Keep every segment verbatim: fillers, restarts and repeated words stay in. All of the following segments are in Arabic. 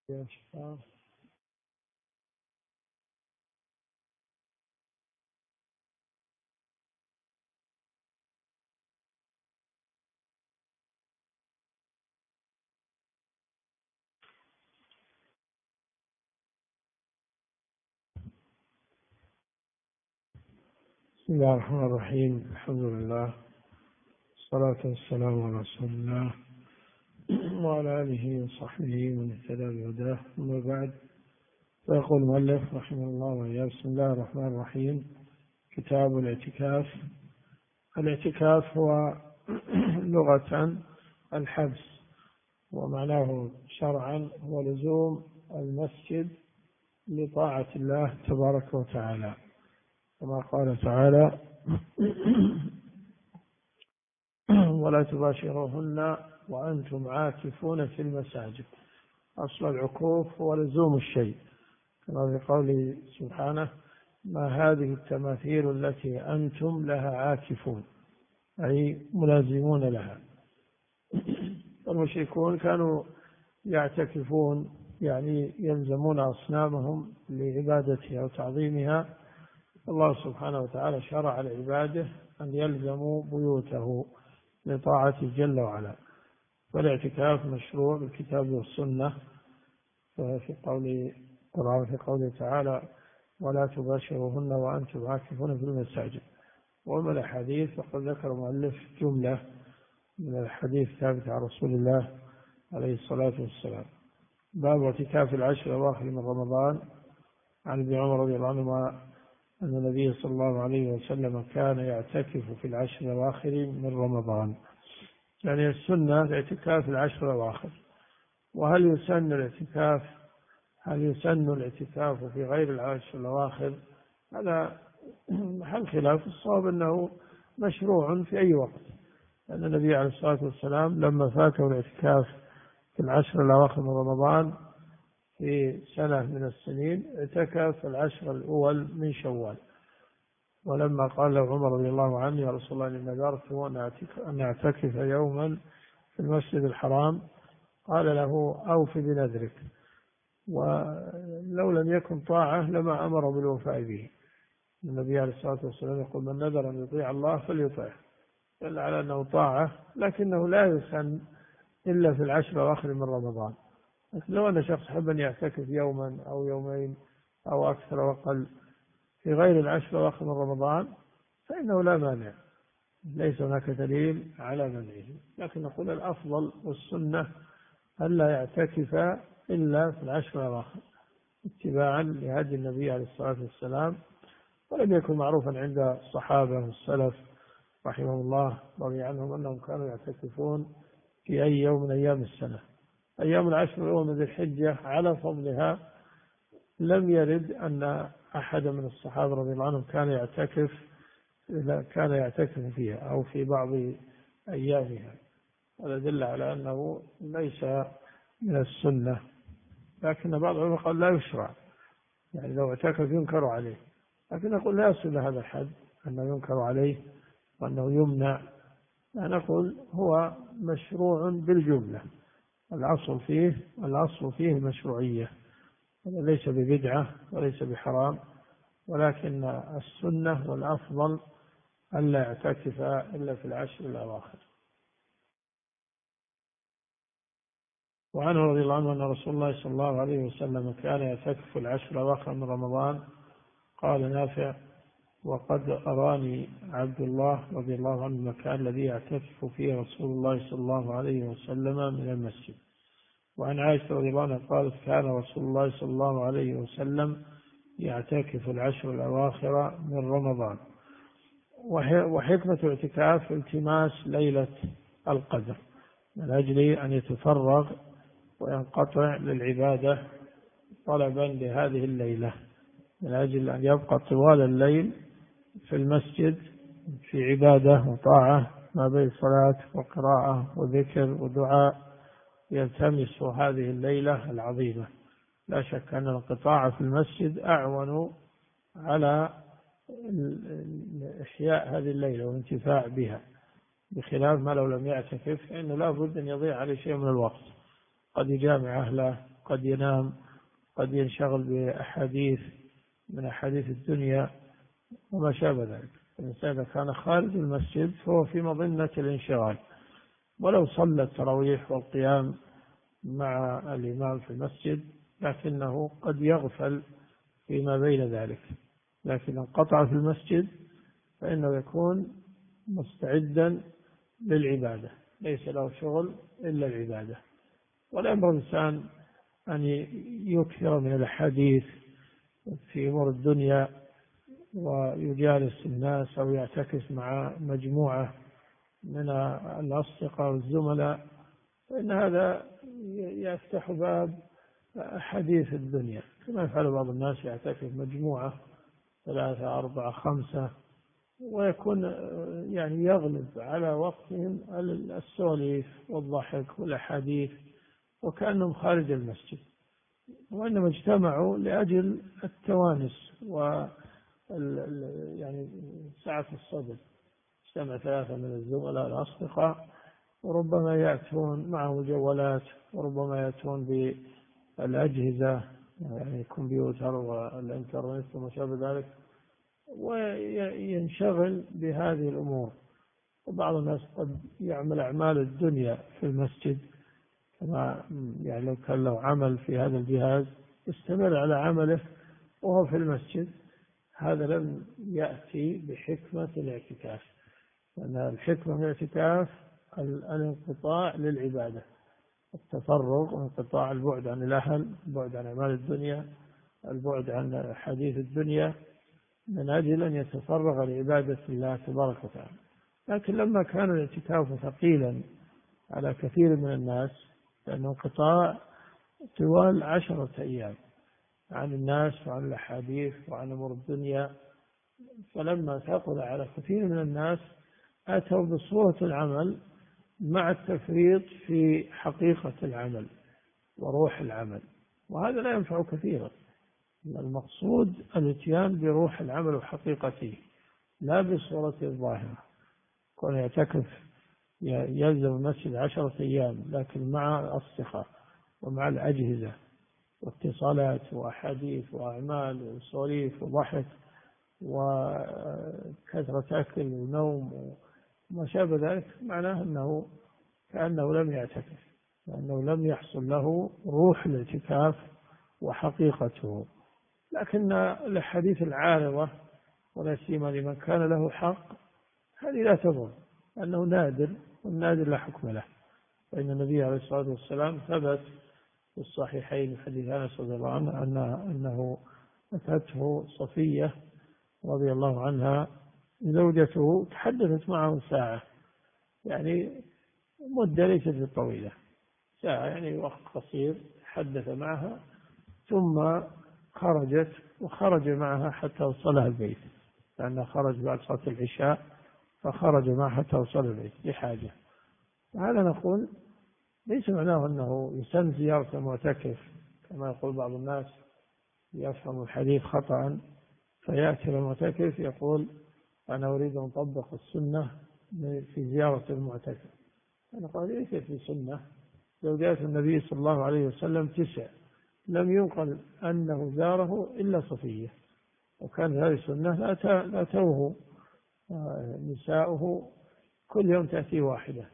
يا شباب. بسم الله الرحمن الرحيم. الحمد لله والصلاة والسلام على رسول الله وعلى آله وصحبه ومن اهتدى بهداه. أما بعد، فيقول المؤلف رحمه الله وإياه: بسم الله الرحمن الرحيم. كتاب الاعتكاف. الاعتكاف هو لغة الحبس، ومعناه شرعا هو لزوم المسجد لطاعة الله تبارك وتعالى، كما قال تعالى: ولا تباشروهن وأنتم عاكفون في المساجد. أصل العكوف هو لزوم الشيء، كما في قوله سبحانه: ما هذه التماثيل التي أنتم لها عاكفون، أي ملازمون لها. المشركون كانوا يعتكفون، يعني يلزمون أصنامهم لعبادتها وتعظيمها. الله سبحانه وتعالى شرع لعباده أن يلزموا بيوته لطاعته جل وعلا. والاعتكاف مشروع بالكتاب والسنة، في قول القرآن في قوله تعالى: ولا تباشروهن وأنتم عاكفون في المساجد. ومن الأحاديث فقد ذكر المؤلف جملة من الحديث ثابت عن رسول الله عليه الصلاة والسلام. باب اعتكاف العشر الأواخر من رمضان. عن ابن عمر رضي الله عنهما أن النبي صلى الله عليه وسلم كان يعتكف في العشر الأواخر من رمضان. يعني السنة الاعتكاف العشر الأواخر. وهل يسن الاعتكاف هل يسن الاعتكاف في غير العشر الأواخر؟ هذا محل خلاف. الصواب أنه مشروع في أي وقت، لأن النبي عليه الصلاة والسلام لما فاته الاعتكاف في العشر الأواخر من رمضان في سنة من السنين اعتكف العشر الأول من شوال. ولما قال له عمر رضي الله عنه: يا رسول الله، إني نذرت أن أعتكف يوما في المسجد الحرام، قال له: أوف بنذرك. ولو لم يكن طاعة لما أمر بالوفاء به. النبي عليه الصلاة والسلام يقول: من نذر أن يطيع الله فليطيعه، دل على أنه طاعة، لكنه لا يسن إلا في العشر الأواخر من رمضان. لكن لو أن شخص حب أن يعتكف يوما أو يومين أو أكثر وأقل في غير العشر الأواخر من رمضان فإنه لا مانع، ليس هناك دليل على منعه. لكن نقول الأفضل والسنة ألا يعتكف إلا في العشر الأواخر اتباعا لهدي النبي عليه الصلاة والسلام. ولم يكن معروفا عند الصحابة والسلف رحمه الله رضي عنهم أنهم كانوا يعتكفون في أي يوم من أيام السنة. أيام العشر الأول من ذي الحجة على فضلها لم يرد أن أحد من الصحابة رضي الله عنهم كان يعتكف كان يعتكف فيها أو في بعض أيامها. هذا دل على أنه ليس من السنة. لكن بعض العلماء قال لا يشرع، يعني لو اعتكف ينكر عليه. لكن نقول لا يصل هذا الحد أنه ينكر عليه وأنه يمنع. نقول هو مشروع بالجملة. الأصل فيه الأصل فيه المشروعية، ليس ببدعة وليس بحرام، ولكن السنة والأفضل ألا يعتكف إلا في العشر الأواخر. وعنه رضي الله عنه أن رسول الله صلى الله عليه وسلم كان يعتكف العشر الأواخر من رمضان. قال نافع: وقد أراني عبد الله رضي الله عنه المكان الذي يعتكف فيه رسول الله صلى الله عليه وسلم من المسجد. وعن عائشة رضي الله عنها قالت: كان رسول الله صلى الله عليه وسلم يعتكف العشر الأواخر من رمضان. وحكمة الاعتكاف التماس ليلة القدر من أجل أن يتفرغ وينقطع للعبادة طلبا لهذه الليلة، من أجل أن يبقى طوال الليل في المسجد في عبادة وطاعة ما بين صلاة وقراءة وذكر ودعاء، يلتمس هذه الليلة العظيمة. لا شك أن الانقطاع في المسجد أعون على إحياء هذه الليلة والانتفاع بها، بخلاف ما لو لم يعتكف، فإنه لا بد أن يضيع عليه شيء من الوقت، قد يجامع أهله قد ينام، قد ينشغل بأحاديث من أحاديث الدنيا وما شابه ذلك. الإنسان إذا كان خارج المسجد فهو في مظنة الانشغال، ولو صلى التراويح والقيام مع الإمام في المسجد لكنه قد يغفل فيما بين ذلك، لكن انقطع في المسجد فإنه يكون مستعدا للعبادة، ليس له شغل إلا العبادة. ولا ينبغي الإنسان أن يكثر من الحديث في أمور الدنيا ويجالس الناس أو يعتكف مع مجموعة من الأصدقاء والزملاء، فإن هذا يفتح باب حديث الدنيا، كما يفعل بعض الناس، يعتكف مجموعة ثلاثة أربعة خمسة ويكون يعني يغلب على وقتهم السواليف والضحك والأحاديث وكأنهم خارج المسجد، وإنما اجتمعوا لأجل التوانس و يعني سعة الصدر. اجتمع ثلاثة من الزملاء الأصدقاء وربما يأتون معهم الجوالات وربما يأتون بالأجهزة يعني الكمبيوتر والإنترنت وما شابه ذلك، وينشغل بهذه الأمور. وبعض الناس قد يعمل أعمال الدنيا في المسجد، كما يعني لو كان له عمل في هذا الجهاز يستمر على عمله وهو في المسجد، هذا لم يأتي بحكمة الاعتكاف، لأن الحكمة من الاعتكاف الانقطاع للعبادة، التفرغ وانقطاع، البعد عن الأهل، البعد عن أعمال الدنيا، البعد عن حديث الدنيا، من أجل أن يتفرغ لعبادة الله تبارك وتعالى. لكن لما كان الاعتكاف ثقيلا على كثير من الناس، لأنه انقطاع طوال عشرة أيام عن الناس وعن الأحاديث وعن أمور الدنيا، فلما ثقل على كثير من الناس أتوا بصورة العمل مع التفريط في حقيقة العمل وروح العمل، وهذا لا ينفع كثيرا. المقصود الاتيان بروح العمل وحقيقته لا بصورة الظاهرة. كون يعتكف يلزم المسجد عشرة أيام لكن مع الأصدقاء ومع الأجهزة واتصالات وأحاديث وأعمال وصريف وضحك وكثرة أكل ونوم وما شابه ذلك، معناه أنه كأنه لم يعتكف، لأنه لم يحصل له روح الاعتكاف وحقيقته. لكن الأحاديث العارضة ولا سيما لمن كان له حق هذه لا تضر، لأنه نادر، والنادر لا حكم له. فإن النبي عليه الصلاة والسلام ثبت في الصحيحين حديث أنس رضي الله عنه أنه أتته صفية رضي الله عنها زوجته، تحدثت معه ساعة، يعني مدة ليست طويلة، ساعة يعني وقت قصير، حدث معها ثم خرجت وخرج معها حتى وصلها البيت، لأنه خرج بعد صلاة العشاء فخرج معها حتى وصل البيت لحاجة. هذا نقول ليس معناه أنه يسن زيارة المعتكف كما يقول بعض الناس، يفهم الحديث خطأ فيأتي المعتكف يقول أنا أريد أن أطبق السنة في زيارة المعتكف. أنا قال ليس في سنة، زوجات النبي صلى الله عليه وسلم تسع، لم ينقل أنه زاره إلا صفية، وكان هذه السنة لا توه نساؤه كل يوم تأتي واحدة،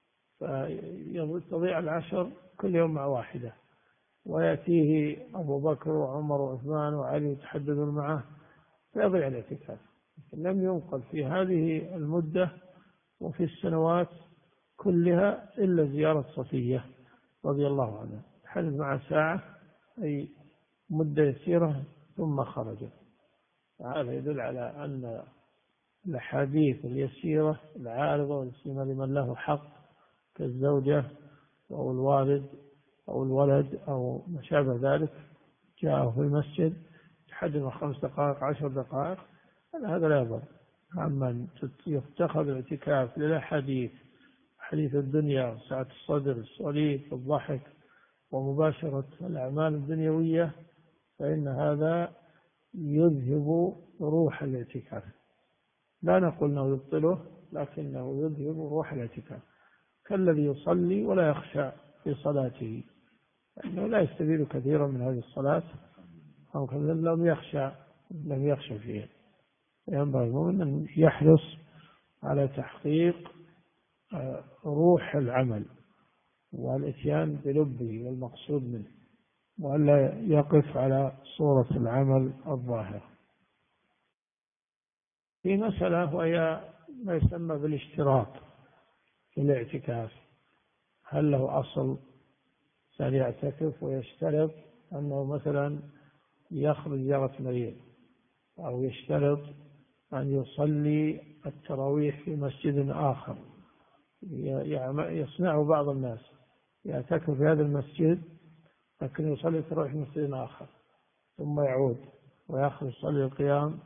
فتضيع العشر كل يوم مع واحدة، ويأتيه أبو بكر وعمر وعثمان وعلي يتحدثون معه فيضيع الاعتكاف. لم ينقل في هذه المدة وفي السنوات كلها إلا زيارة صفية رضي الله عنها، حدث مع ساعة أي مدة يسيرة ثم خرجت. هذا يدل على أن الأحاديث اليسيرة العارضة والسيمة لمن له حق كالزوجة أو الوالد أو الولد أو ما شابه ذلك جاءه في المسجد تحدث خمس دقائق عشر دقائق، هذا لا يضر. أما يتخذ الاعتكاف للأحاديث، حديث الدنيا، سعة الصدر، السوليف، الضحك، ومباشرة الأعمال الدنيوية، فإن هذا يذهب روح الاعتكاف. لا نقول أنه يبطله، لكنه يذهب روح الاعتكاف، كالذي يصلي ولا يخشى في صلاته، لأنه لا يستفيد كثيرا من هذه الصلاة أو كذا لم يخشى لم يخشى فيها. ينبغي المؤمن أن يحرص على تحقيق روح العمل والإتيان بلبه والمقصود منه، وألا يقف على صورة العمل الظاهر. في مسألة وهي ما يسمى بالاشتراط في الاعتكاف. هل له أصل أن يعتكف ويشترط أنه مثلا يخرج زيارة مريض، أو يشترط أن يصلي التراويح في مسجد آخر يصنعه بعض الناس، يعتكف في هذا المسجد لكن يصلي التراويح في مسجد آخر ثم يعود ويخرج يصلي القيام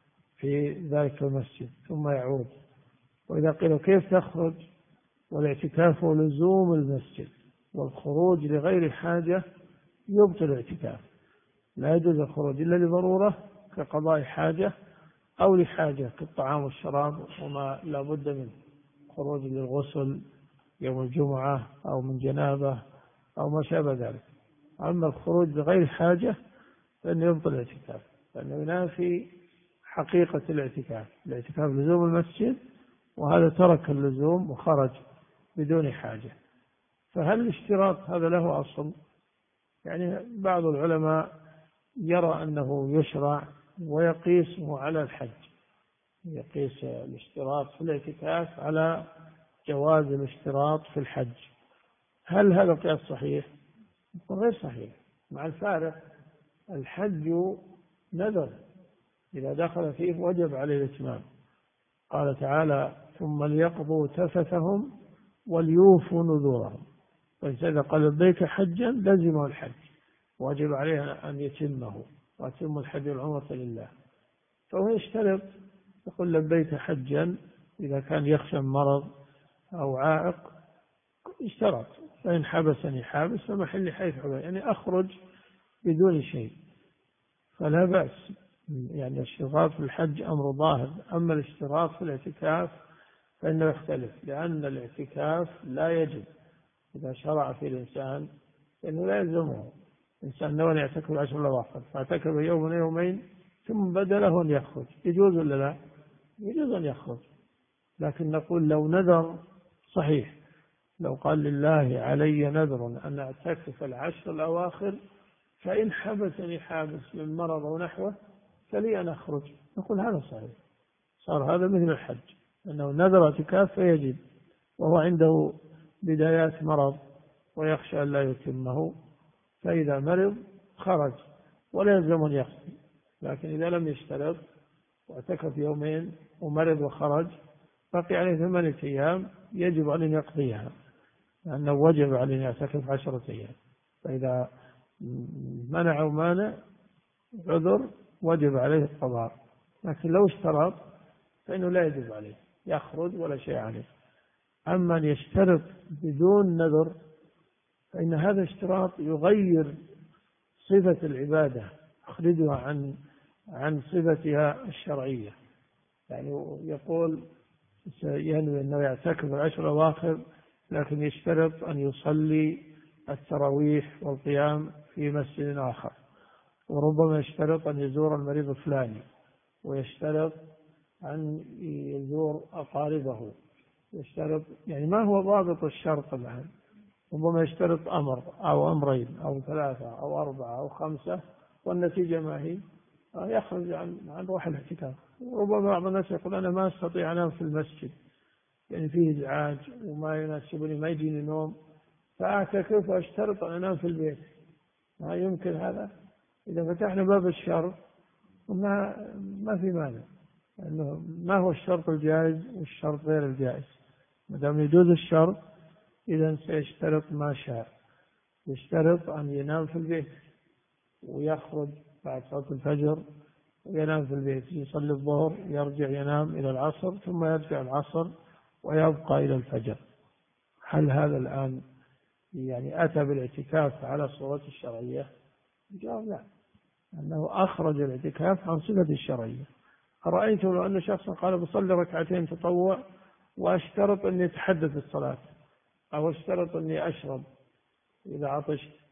في ذلك المسجد ثم يعود. وإذا قيل كيف تخرج والاعتكاف لزوم المسجد، والخروج لغير حاجة يبطل الاعتكاف، لا يجوز الخروج إلا لضرورة كقضاء حاجة أو لحاجة كالطعام والشراب وما لا بد منه، خروج للغسل يوم الجمعة أو من جنابة أو ما شابه ذلك. أما الخروج لغير حاجة فإنه يبطل الاعتكاف، لأنه ينافي حقيقة الاعتكاف. الاعتكاف لزوم المسجد، وهذا ترك اللزوم وخرج بدون حاجة. فهل الاشتراط هذا له أصل؟ يعني بعض العلماء يرى أنه يشرع ويقيسه على الحج، يقيس الاشتراط في الاعتكاف على جواز الاشتراط في الحج. هل هذا القياس صحيح؟ غير صحيح، مع الفارق. الحج نذر إذا دخل فيه وجب عليه الإتمام. قال تعالى ثم ليقضوا تفثهم وليوفوا نذورهم، فإذا قال لبيك حجا لزمه الحج، واجب عليه أن يتمه، وأتم الحج والعمرة لله. فهو يشترط يقول لبيك حجا إذا كان يخشى مرض أو عائق اشترط، فإن حبسني حابس فمحلي حيث حبس، يعني أخرج بدون شيء فلا بأس. يعني الاشتراط في الحج أمر ظاهر. أما الاشتراط في الاعتكاف فإنه يختلف، لأن الاعتكاف لا يجب إذا شرع في الإنسان، لأنه لا يلزمه. إنسان نوى أن يعتكف العشر الأواخر فاعتكف يوما يومين ثم بدا له أن يخرج، يجوز ولا لا؟ يجوز أن يخرج. لكن نقول لو نذر صحيح، لو قال لله علي نذر أن أعتكف العشر الأواخر فإن حبسني حابس من مرض أو نحوه فلي أن أخرج، نقول هذا صحيح، صار هذا مثل الحج، أنه نذر اعتكاف فيجب، وهو عنده بدايات مرض ويخشى أن لا يتمه، فإذا مرض خرج ولا يلزم أن يقضي. لكن إذا لم يشترط واعتكف يومين ومرض وخرج بقي عليه ثمانية أيام يجب أن يقضيها، لأنه وجب عليه أن يعتكف عشرة أيام. فإذا منع ومانع عذر وجب عليه القضاء. لكن لو اشترط فإنه لا يجب عليه، يخرج ولا شيء عليه. أما أن يشترط بدون نذر فإن هذا اشتراط يغير صفة العبادة، يخرجها عن عن صفتها الشرعية. يعني يقول ينوي أنه يعتكف العشر الأواخر لكن يشترط أن يصلي التراويح والقيام في مسجد آخر، وربما يشترط أن يزور المريض الفلاني، ويشترط أن يزور أقاربه، يشترط يعني ما هو ضابط الشرط الآن. ربما يشترط أمر أو أمرين أو ثلاثة أو أربعة أو خمسة، والنتيجة ما هي؟ يخرج عن عن روح الاعتكاف. ربما بعض الناس يقول أنا ما أستطيع أنام في المسجد، يعني فيه إزعاج وما يناسبني، ما يجيني نوم، فأعتكف وأشترط أن أنام في البيت. ما يمكن هذا. إذا فتحنا باب الشرط ما ما في مانع، لأنه ما هو الشرط الجائز والشرط غير الجائز. ما دام يجوز الشرط إذا سيشترط ما شاء. يشترط أن ينام في البيت ويخرج بعد صلاة الفجر وينام في البيت، يصلي الظهر يرجع ينام إلى العصر ثم يرجع العصر ويبقى إلى الفجر. هل هذا الآن يعني أتى بالاعتكاف على صورته الشرعية؟ الجواب لا، أنه أخرج الاعتكاف عن صفة الشرعية. أرأيتم لو أن شخصا قال بصلي ركعتين تطوع وأشترط أن يتحدث الصلاة، أو اشترط أني أشرب إذا عطشت،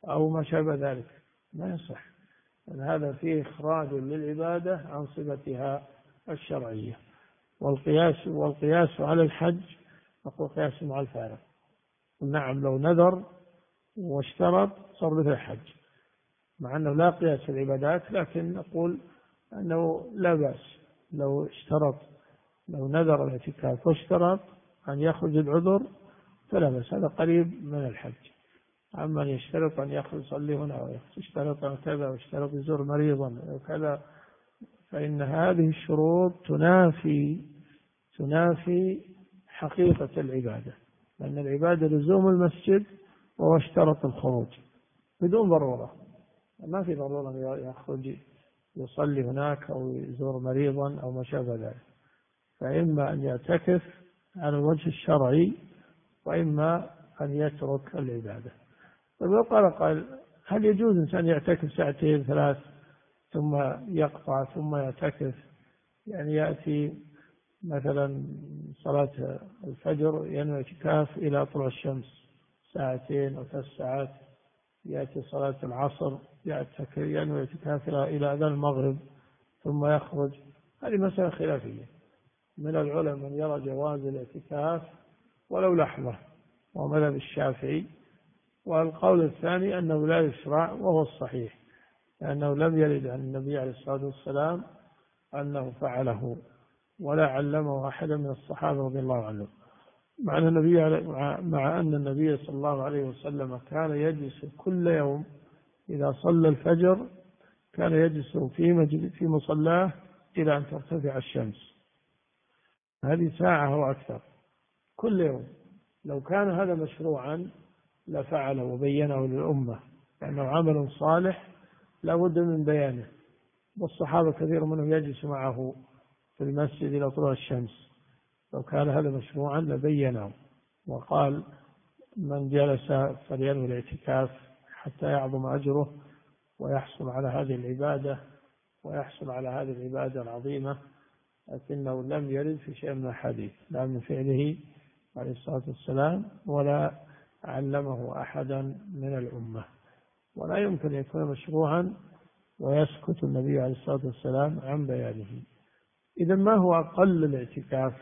أو ما شابه ذلك ما يصح، لأن هذا فيه إخراج للعبادة عن صفتها الشرعية. والقياس والقياس على الحج نقول قياس مع الفارق. نعم لو نذر واشترط صار مثل الحج، مع أنه لا قياس في العبادات، لكن نقول أنه لا بأس لو اشترط، لو نذر الاعتكاف واشترط أن يخرج العذر فلا بأس، هذا قريب من الحج. أما أن يشترط أن يخرج يصلي هنا ويشترط أن كذا ويشترط يزور مريضا وكذا، فإن هذه الشروط تنافي تنافي حقيقة العبادة، لأن العبادة لزوم المسجد وهو اشترط الخروج بدون ضرورة، ما في ضرورة أن يخرج يصلي هناك أو يزور مريضا أو ما شابه ذلك، فإما أن يعتكف على الوجه الشرعي وإما أن يترك العبادة. فلو قال قال هل يجوز إنسان يعتكف ساعتين ثلاث ثم يقطع ثم يعتكف، يعني يأتي مثلا صلاة الفجر ينوي اعتكاف إلى طلوع الشمس ساعتين أو ثلاث ساعات، يأتي صلاة العصر ينوي اعتكاف إلى أذان المغرب ثم يخرج، هذه مسألة خلافية. من العلماء من يرى جواز الاعتكاف ولو لحظة وهو مذهب الشافعي، والقول الثاني أنه لا يشرع وهو الصحيح، لأنه لم يرد عن النبي عليه الصلاة والسلام أنه فعله ولا علمه أحد من الصحابة رضي الله عنهم، مع أن النبي مع أن النبي صلى الله عليه وسلم كان يجلس كل يوم إذا صلى الفجر كان يجلس في مجلس في مصلاه إلى أن ترتفع الشمس، هذه ساعة أو أكثر كل يوم. لو كان هذا مشروعا لفعله وبينه للأمة، لأنه عمل صالح لا بد من بيانه، والصحابة كثير منهم يجلس معه في المسجد إلى طلوع الشمس، لو كان هذا مشروعا لبينه وقال من جلس فلينوي الاعتكاف حتى يعظم أجره ويحصل على هذه العبادة ويحصل على هذه العبادة العظيمة، لكنه لم يرد في شيء من الحديث لا من فعله عليه الصلاة والسلام ولا علمه أحدا من الأمة، ولا يمكن أن يكون مشروعا ويسكت النبي عليه الصلاة والسلام عن بيانه. إذا ما هو أقل الاعتكاف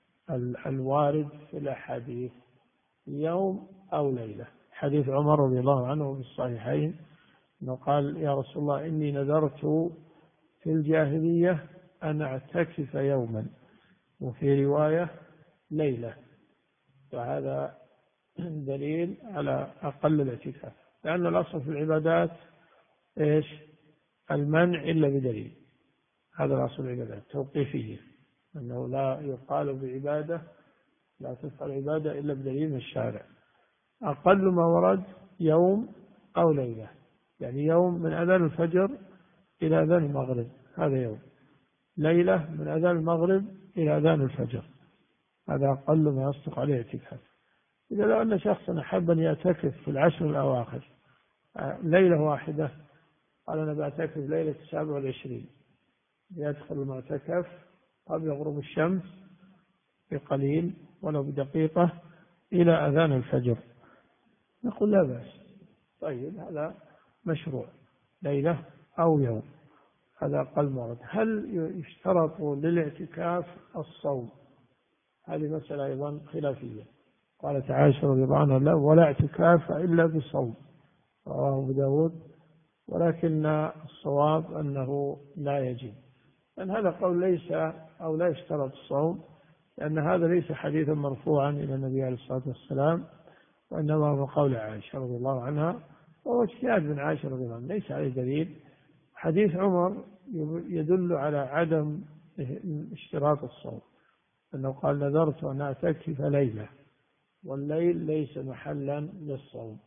الوارد في الأحاديث؟ يوم أو ليلة. حديث عمر رضي الله عنه في الصحيحين أنه قال يا رسول الله إني نذرت في الجاهلية أن أعتكف يوما، وفي رواية ليلة، فهذا دليل على أقل الاعتكاف، لأن الأصل في العبادات إيش؟ المنع إلا بدليل، هذا الأصل العبادات توقيفية، أنه لا يقال بعبادة لا تفعل عبادة إلا بدليل من الشارع. أقل ما ورد يوم أو ليلة، يعني يوم من أذان الفجر إلى أذان المغرب هذا يوم، ليلة من أذان المغرب إلى أذان الفجر، هذا أقل ما يصدق عليه اعتكاف. إذا لو أن شخصا أحب أن يعتكف في العشر الأواخر ليلة واحدة، قال أنا بعتكف ليلة السابع والعشرين، يدخل المعتكف قبل غروب الشمس بقليل ولو بدقيقة إلى أذان الفجر، نقول لا بأس، طيب هذا مشروع ليلة أو يوم، هذا أقل مرض. هل يشترط للاعتكاف الصوم؟ هذه مسألة أيضا خلافية. قالت عائشة رضي الله عنها لا ولا اعتكاف إلا بالصوم، رواه أبو داود، ولكن الصواب أنه لا يجب، لأن هذا قول ليس أو لا يشترط الصوم، لأن هذا ليس حديثا مرفوعا إلى النبي عليه الصلاة والسلام، وإنما هو قول عائشة رضي الله عنها، وهو اجتهاد من عائشة رضي الله عنها ليس عليه دليل. حديث عمر يدل على عدم اشتراط الصوم، أنه قال نذرت أن أعتكف ليلة، والليل ليس محلا للصوم.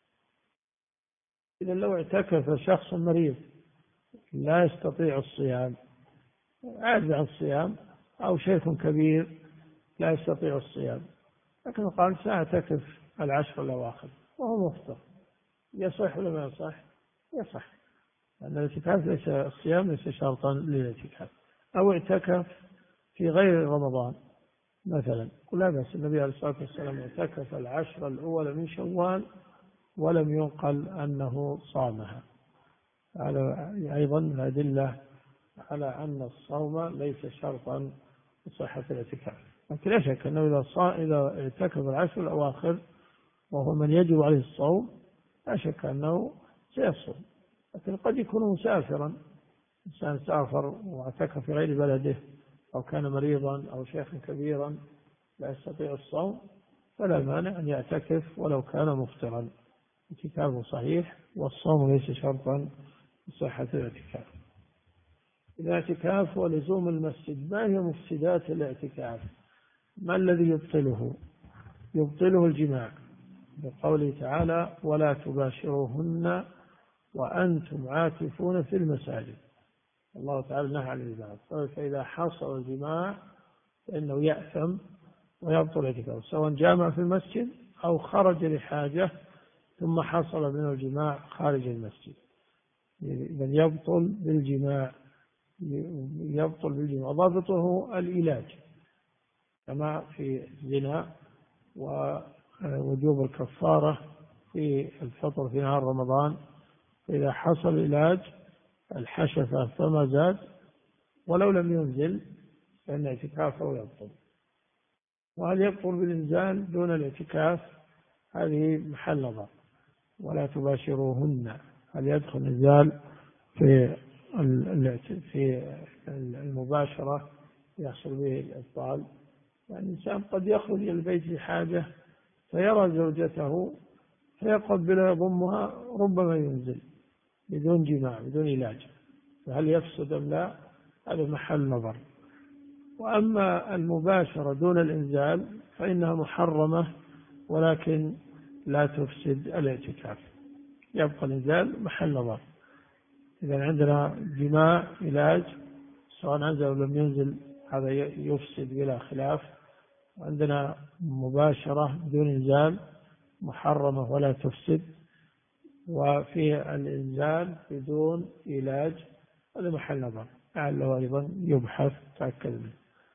إذا لو اعتكف شخص مريض لا يستطيع الصيام، عاجز عن الصيام، أو شيخ كبير لا يستطيع الصيام، لكن قال سأعتكف العشر الأواخر وهو مفطر، يصح ولا ما يصح؟ يصح، لأن الاعتكاف ليس الصيام ليس شرطا للاعتكاف. أو اعتكف في غير رمضان مثلا، ولا بأس، النبي عليه الصلاة والسلام اعتكف العشر الأول من شوال ولم ينقل أنه صامها. هذا أيضا الأدلة على أن الصوم ليس شرطا لصحة الاعتكاف. لكن لا شك أنه إذا صام إذا اعتكف العشر الأواخر وهو من يجب عليه الصوم لا شك أنه سيصوم. لكن قد يكون مسافرا، إنسان سافر واعتكف في غير بلده أو كان مريضا أو شيخا كبيرا لا يستطيع الصوم، فلا مانع أن يعتكف ولو كان مفطرا، اعتكافه صحيح والصوم ليس شرطا لصحة الاعتكاف. الاعتكاف ولزوم المسجد. ما هي مفسدات الاعتكاف؟ ما الذي يبطله؟ يبطله الجماع، بقوله تعالى ولا تباشروهن وأنتم عاكفون في المساجد. الله تعالى نهى عن البعض، فإذا حصل الجماع فإنه يأثم ويبطل الاعتكاف، سواء جامع في المسجد أو خرج لحاجة ثم حصل منه الجماع خارج المسجد، بل يبطل بالجماع. يبطل بالجماع ضابطه العلاج، كما في الزنا ووجوب الكفارة في الفطر في نهار رمضان. إذا حصل علاج الحشفة فما زاد ولو لم ينزل فإن اعتكافه يبطل. وهل يبطل بالإنزال دون الاعتكاف؟ هذه محل نظر. ولا تباشروهن، هل يدخل الإنزال في في المباشرة يحصل به الإبطال؟ يعني الإنسان قد يخرج إلى البيت لحاجة فيرى زوجته فيقبلها يضمها، ربما ينزل بدون جماع بدون علاج، فهل يفسد أم لا؟ هذا محل نظر. وأما المباشرة دون الإنزال فإنها محرمة ولكن لا تفسد الاعتكاف، يبقى الإنزال محل نظر. إذا عندنا جماع علاج سواء نزل أو لم ينزل هذا يفسد بلا خلاف، وعندنا مباشرة بدون إنزال محرمة ولا تفسد، وفي الإنزال بدون علاج هذا محل نظر لعله أيضا يبحث تأكد منه،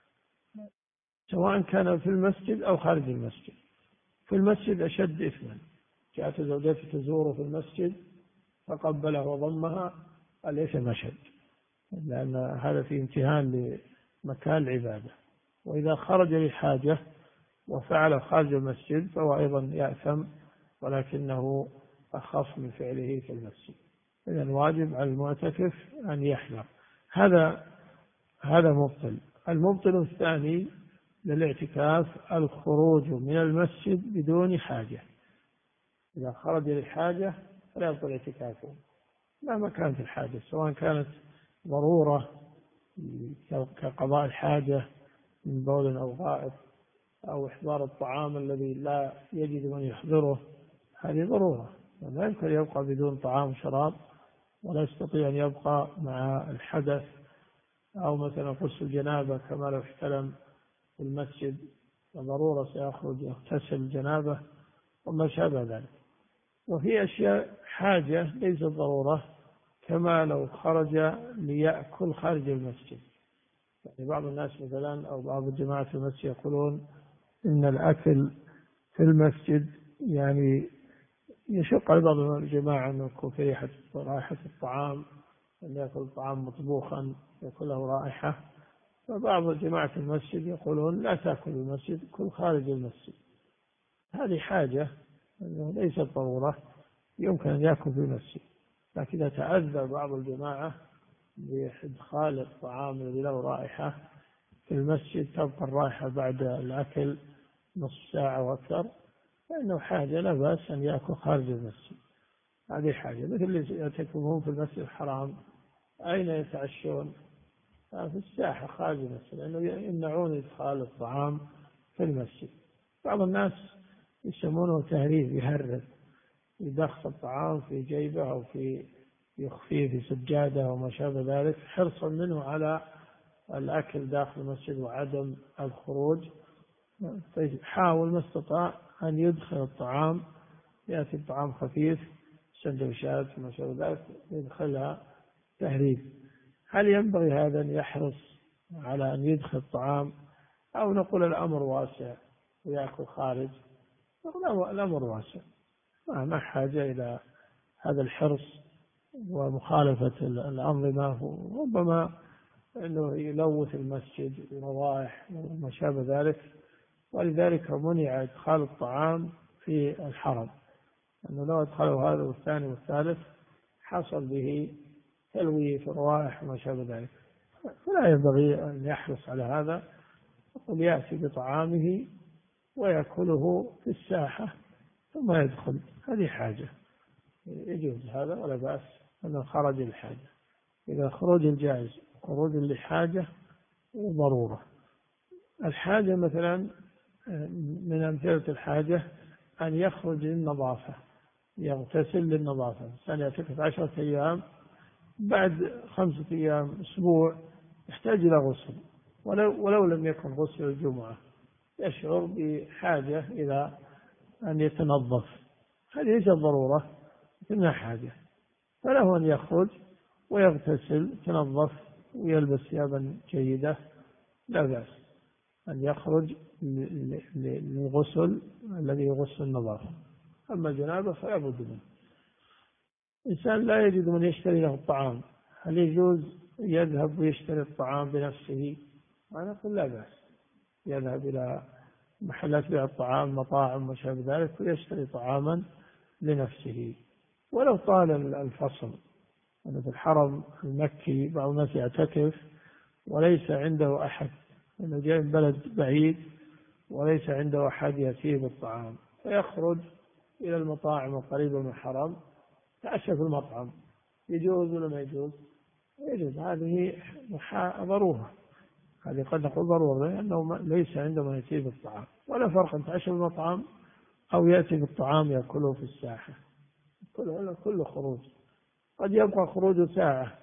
سواء كان في المسجد أو خارج المسجد. في المسجد أشد إثما، جاءت زوجته تزوره في المسجد فقبلها وضمها الإثم أشد، لأن هذا في امتهان لمكان العبادة. وإذا خرج لحاجة وفعل خارج المسجد فهو أيضا يأثم ولكنه أخف من فعله في المسجد. إذن واجب على المعتكف أن يحذر. هذا هذا مبطل. المبطل الثاني للاعتكاف الخروج من المسجد بدون حاجة. إذا خرج للحاجة فلا يبطل اعتكافه مهما كانت الحاجة، سواء كانت ضرورة كقضاء الحاجة من بول أو غائط أو إحضار الطعام الذي لا يجد من يحضره، هذه ضرورة، لا يمكن يبقى بدون طعام وشراب ولا يستطيع أن يبقى مع الحدث، أو مثلا غسل الجنابة كما لو احتلم في المسجد ضرورة سيخرج يغتسل الجنابة وما شابه ذلك. وفي أشياء حاجة ليست ضرورة كما لو خرج ليأكل خارج المسجد. يعني بعض الناس مثلا أو بعض الجماعة في المسجد يقولون إن الأكل في المسجد يعني يشق على بعض الجماعة أن يكون في ريحة رائحة الطعام، أن يأكل الطعام مطبوخا يكون له رائحة، فبعض جماعة المسجد يقولون لا تأكل المسجد كل خارج المسجد. هذه حاجة ليست ضرورة، يمكن أن يأكل في المسجد، لكن إذا تأذى بعض الجماعة بإدخال الطعام الذي له رائحة في المسجد تبقى الرائحة بعد الأكل نصف ساعة وأكثر فإنه حاجة لا بأس أن يأكل خارج المسجد. هذه حاجة مثل اللي يعتكفون في المسجد الحرام أين يتعشون؟ في الساحة خارج المسجد، لأنه يمنعون إدخال الطعام في المسجد. بعض الناس يسمونه تهريب، يهرب، يدخل الطعام في جيبه أو في يخفيه في سجادة وما شابه ذلك حرصا منه على الأكل داخل المسجد وعدم الخروج. حاول ما استطاع أن يدخل الطعام، يأتي الطعام خفيف سندويشات وما شابه ذلك يدخلها تهريب. هل ينبغي هذا أن يحرص على أن يدخل الطعام أو نقول الأمر واسع ويأكل خارج؟ الأمر واسع، ما حاجة إلى هذا الحرص ومخالفة الأنظمة، وربما أنه يلوث المسجد بروائح وما شابه ذلك. ولذلك منع إدخال الطعام في الحرم، أنه لو أدخله هذا والثاني والثالث حصل به تلويث روائح وما شابه ذلك. فلا ينبغي أن يحرص على هذا، يقول يأتي بطعامه ويأكله في الساحة ثم يدخل، هذه حاجة يجوز هذا ولا بأس، أنه خرج للحاجة. إذا خروج الجائز خروج لحاجة وضرورة. الحاجة مثلا من أمثلة الحاجة أن يخرج للنظافة، يغتسل للنظافة، الإنسان يعتكف عشرة أيام، بعد خمسة أيام أسبوع يحتاج إلى غسل، ولو, ولو لم يكن غسل الجمعة، يشعر بحاجة إلى أن يتنظف، هذه ليست ضرورة إنها حاجة، فله أن يخرج ويغتسل يتنظف ويلبس ثيابا جيدة، لا بأس أن يخرج للغسل الذي يغسل النظافة. أما الجنابة فلا بد منه. إنسان لا يجد من يشتري له الطعام، هل يجوز يذهب ويشتري الطعام بنفسه؟ أنا أقول لا بأس، يذهب إلى محلات بيع الطعام، مطاعم وشابه ذلك، ويشتري طعاما لنفسه ولو طال الفصل. أنا في الحرم المكي بعض الناس يعتكف وليس عنده أحد، أنه جاي من بلد بعيد وليس عنده أحد يأتيه بالطعام، فيخرج إلى المطاعم القريبة من الحرم يتعشى في المطعم. يجوز ولا ما يجوز؟ يجوز، هذه ضرورة، هذه قد نقول ضرورة لأنه ليس عنده من يأتيه بالطعام، ولا فرق أن يتعشى في المطعم أو يأتي بالطعام يأكله في الساحة، كله كله خروج. قد يبقى خروج ساعة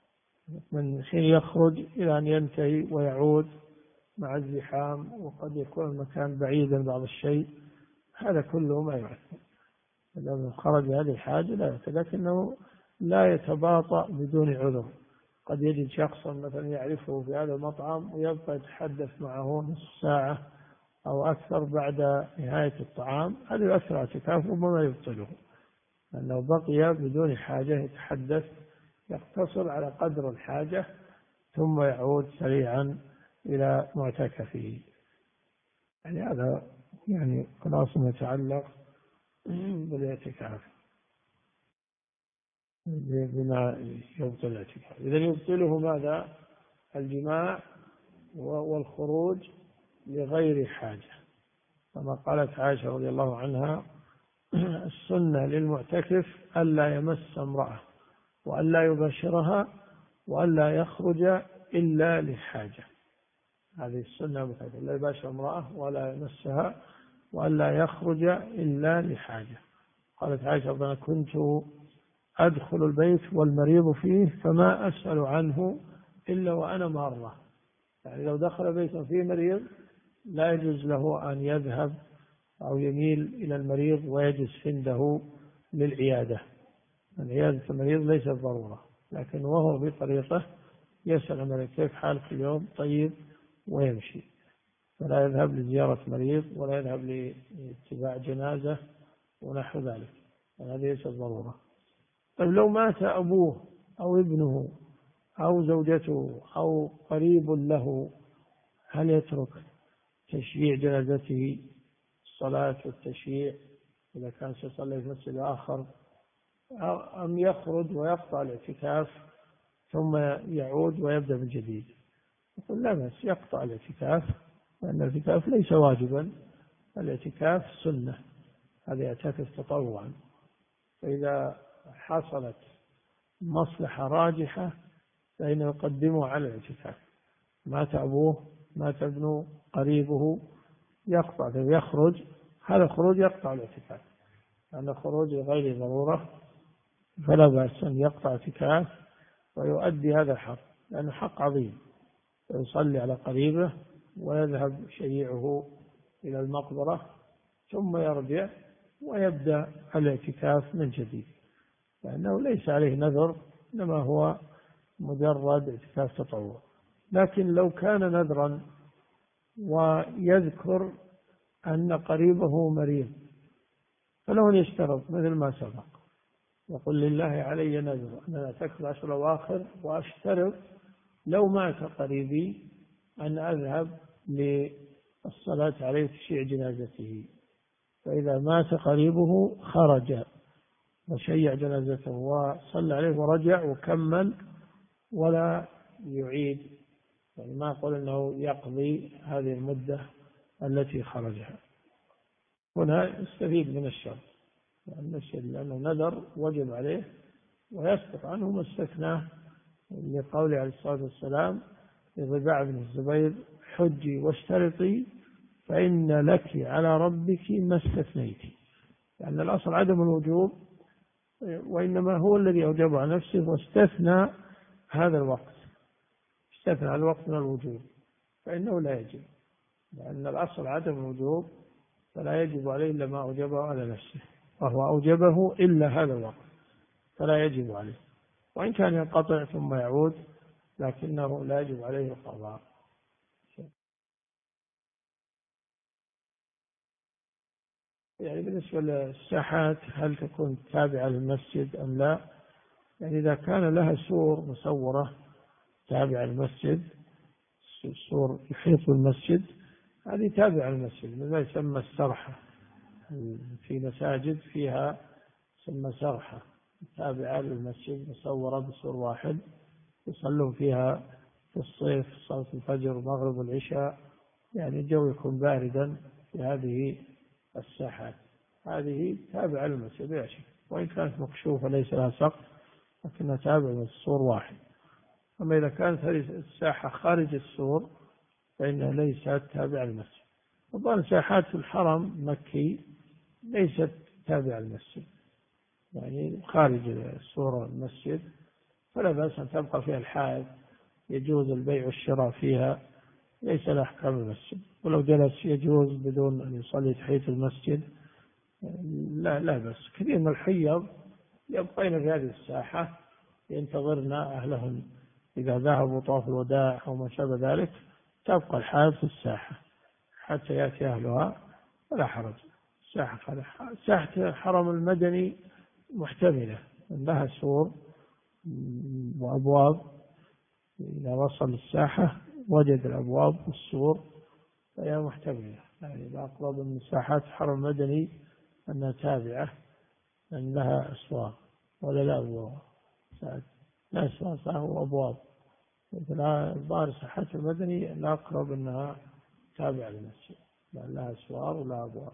من حين يخرج إلى أن ينتهي ويعود مع الزحام، وقد يكون المكان بعيدا بعض الشيء، هذا كله ما يعتبر. إذا خرج هذه الحاجة لا يعتبر، لكنه لا يتباطأ بدون عذر. قد يجد شخصا مثلا يعرفه في هذا المطعم ويبقى يتحدث معه نصف ساعة أو أكثر بعد نهاية الطعام، هذا يؤثر على اعتكافه وما يبطله، لأنه بقي بدون حاجة يتحدث، يقتصر على قدر الحاجة ثم يعود سريعا إلى معتكفه. يعني هذا يعني خلاص ما يتعلق بالاعتكاف بما يبطل الاعتكاف. إذا يبطله ماذا؟ الجماع والخروج لغير حاجة، كما قالت عائشة رضي الله عنها: السنة للمعتكف ألا يمس امرأة وألا يباشرها وألا يخرج إلا لحاجة. هذه السنة مثلا، لا يباشر امرأة ولا يمسها وألا يخرج إلا لحاجة. قالت عائشة: أنا كنت أدخل البيت والمريض فيه فما أسأل عنه إلا وأنا مارة. يعني لو دخل بيتا فيه مريض لا يجوز له أن يذهب أو يميل إلى المريض ويجلس عنده للعيادة. العيادة المريض ليست ضرورة، لكن وهو بطريقه يسأل المريض كيف حالك اليوم، طيب، ويمشي، فلا يذهب لزيارة مريض ولا يذهب لاتباع جنازة ونحو ذلك، هذه ليست ضرورة. طيب لو مات أبوه أو ابنه أو زوجته أو قريب له، هل يترك تشييع جنازته، الصلاة والتشييع إذا كان سيصلي في مسجد آخر، أم يخرج ويقطع الاعتكاف ثم يعود ويبدأ من جديد؟ يقول لا بأس، يقطع الاعتكاف، لأن الاعتكاف ليس واجبا، الاعتكاف سنة، هذا يعتكف تطوعا. فإذا حصلت مصلحة راجحة فإنه يقدمه على الاعتكاف. مات أبوه، مات ابنه، قريبه، يقطع يخرج، هذا خروج يقطع الاعتكاف، لأن خروج غير ضرورة، فلا بأس أن يقطع اعتكاف ويؤدي هذا الحق، لأنه حق عظيم، يصلي على قريبه ويذهب شيعه إلى المقبرة ثم يرجع ويبدأ الاعتكاف من جديد، لأنه ليس عليه نذر، إنما هو مجرد اعتكاف تطوع. لكن لو كان نذرا ويذكر أن قريبه مريض فله أن يشترط مثل ما سبق، يقول لله علي نذر أن أعتكف العشر الأواخر وأشترط لو مات قريبي أن أذهب للصلاة عليه تشيع جنازته، فإذا مات قريبه خرج وشيع جنازته وصلى عليه ورجع وكمل ولا يعيد، يعني ما أقول أنه يقضي هذه المدة التي خرجها. هنا يستفيد من الشرط لأنه نذر وجب عليه ويسقط عنه ما استثناه لقوله عليه الصلاة والسلام لرباع بن الزبير حجي واشترطي فإن لك على ربك ما استثنيت، لأن يعني الأصل عدم الوجوب، وإنما هو الذي أوجب على نفسه واستثنى هذا الوقت، استثنى الوقت من الوجوب فإنه لا يجب، لأن الأصل عدم الوجوب فلا يجب عليه إلا ما أوجبه على نفسه، وهو أوجبه إلا هذا الوقت فلا يجب عليه، وإن كان ينقطع ثم يعود لكنه لا يجب عليه القضاء. يعني بالنسبة للساحات هل تكون تابعة للمسجد أم لا؟ يعني إذا كان لها سور مصورة تابعة للمسجد، سور يحيط بالمسجد، هذه تابعة للمسجد، مثل ما يسمى السرحة، في مساجد فيها يسمى سرحة تابعة للمسجد مصورة بسور واحد يصلون فيها في الصيف صلاة الفجر والمغرب والعشاء، يعني الجو يكون باردا في هذه الساحات، هذه تابعة للمسجد لا شك، وإن كانت مكشوفة ليس لها سقف لكنها تابعة للسور واحد. أما إذا كانت هذه الساحة خارج السور فإنها ليست تابعة للمسجد. وطبعا ساحات في الحرم مكي ليست تابعة للمسجد، يعني خارج سور المسجد فلا بأس أن تبقى فيها الحائط، يجوز البيع والشراء فيها، ليس لها أحكام المسجد، ولو جلس يجوز بدون أن يصلي تحية المسجد، لا لا بأس. كثير من الحيض يبقين في هذه الساحة ينتظرن أهلهن إذا ذهبوا طواف الوداع أو ما شابه ذلك، تبقى الحائض في الساحة حتى يأتي أهلها ولا حرج. ساحة ساحة الحرم المدني محتملة لها سور وأبواب، إذا وصل الساحة وجد الأبواب والسور فهي محتملة، يعني الأقرب من ساحات الحرم المدني أنها تابعة أن لها أسوار ولا لا أبواب، لا أسوار وأبواب، الظاهر ساحات المدني الأقرب أنها تابعة للمسجد لأن لها أسوار ولا أبواب.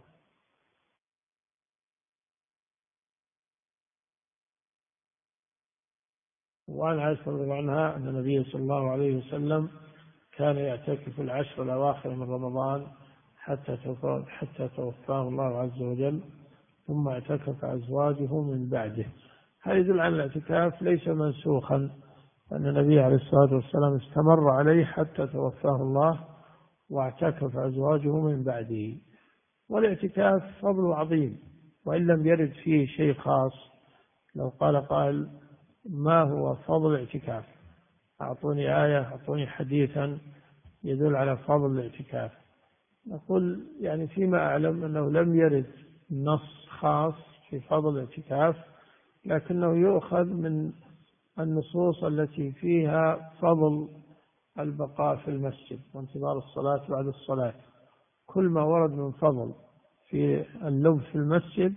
وعن عائشة رضي الله عنها أن النبي صلى الله عليه وسلم كان يعتكف العشر الأواخر من رمضان حتى حتى توفاه الله عز وجل، ثم اعتكف أزواجه من بعده. هذا يدل على الاعتكاف ليس منسوخا، أن النبي عليه الصلاة والسلام استمر عليه حتى توفاه الله واعتكف أزواجه من بعده. والاعتكاف فضل عظيم، وإن لم يرد فيه شيء خاص. لو قال قائل ما هو فضل الاعتكاف؟ أعطوني آية، أعطوني حديثا يدل على فضل الاعتكاف. نقول يعني فيما أعلم أنه لم يرد نص خاص في فضل الاعتكاف، لكنه يؤخذ من النصوص التي فيها فضل البقاء في المسجد وانتظار الصلاة بعد الصلاة. كل ما ورد من فضل في اللبث في المسجد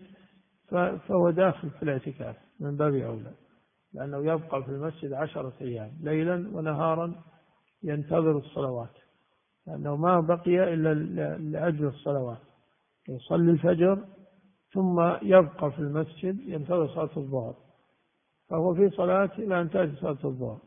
فهو داخل في الاعتكاف من باب أولى، لأنه يبقى في المسجد عشرة أيام ليلا ونهارا ينتظر الصلوات، لأنه ما بقي إلا لأجل الصلوات، يصلي الفجر ثم يبقى في المسجد ينتظر صلاة الظهر، فهو في صلاة إلى أن تأتي صلاة الظهر،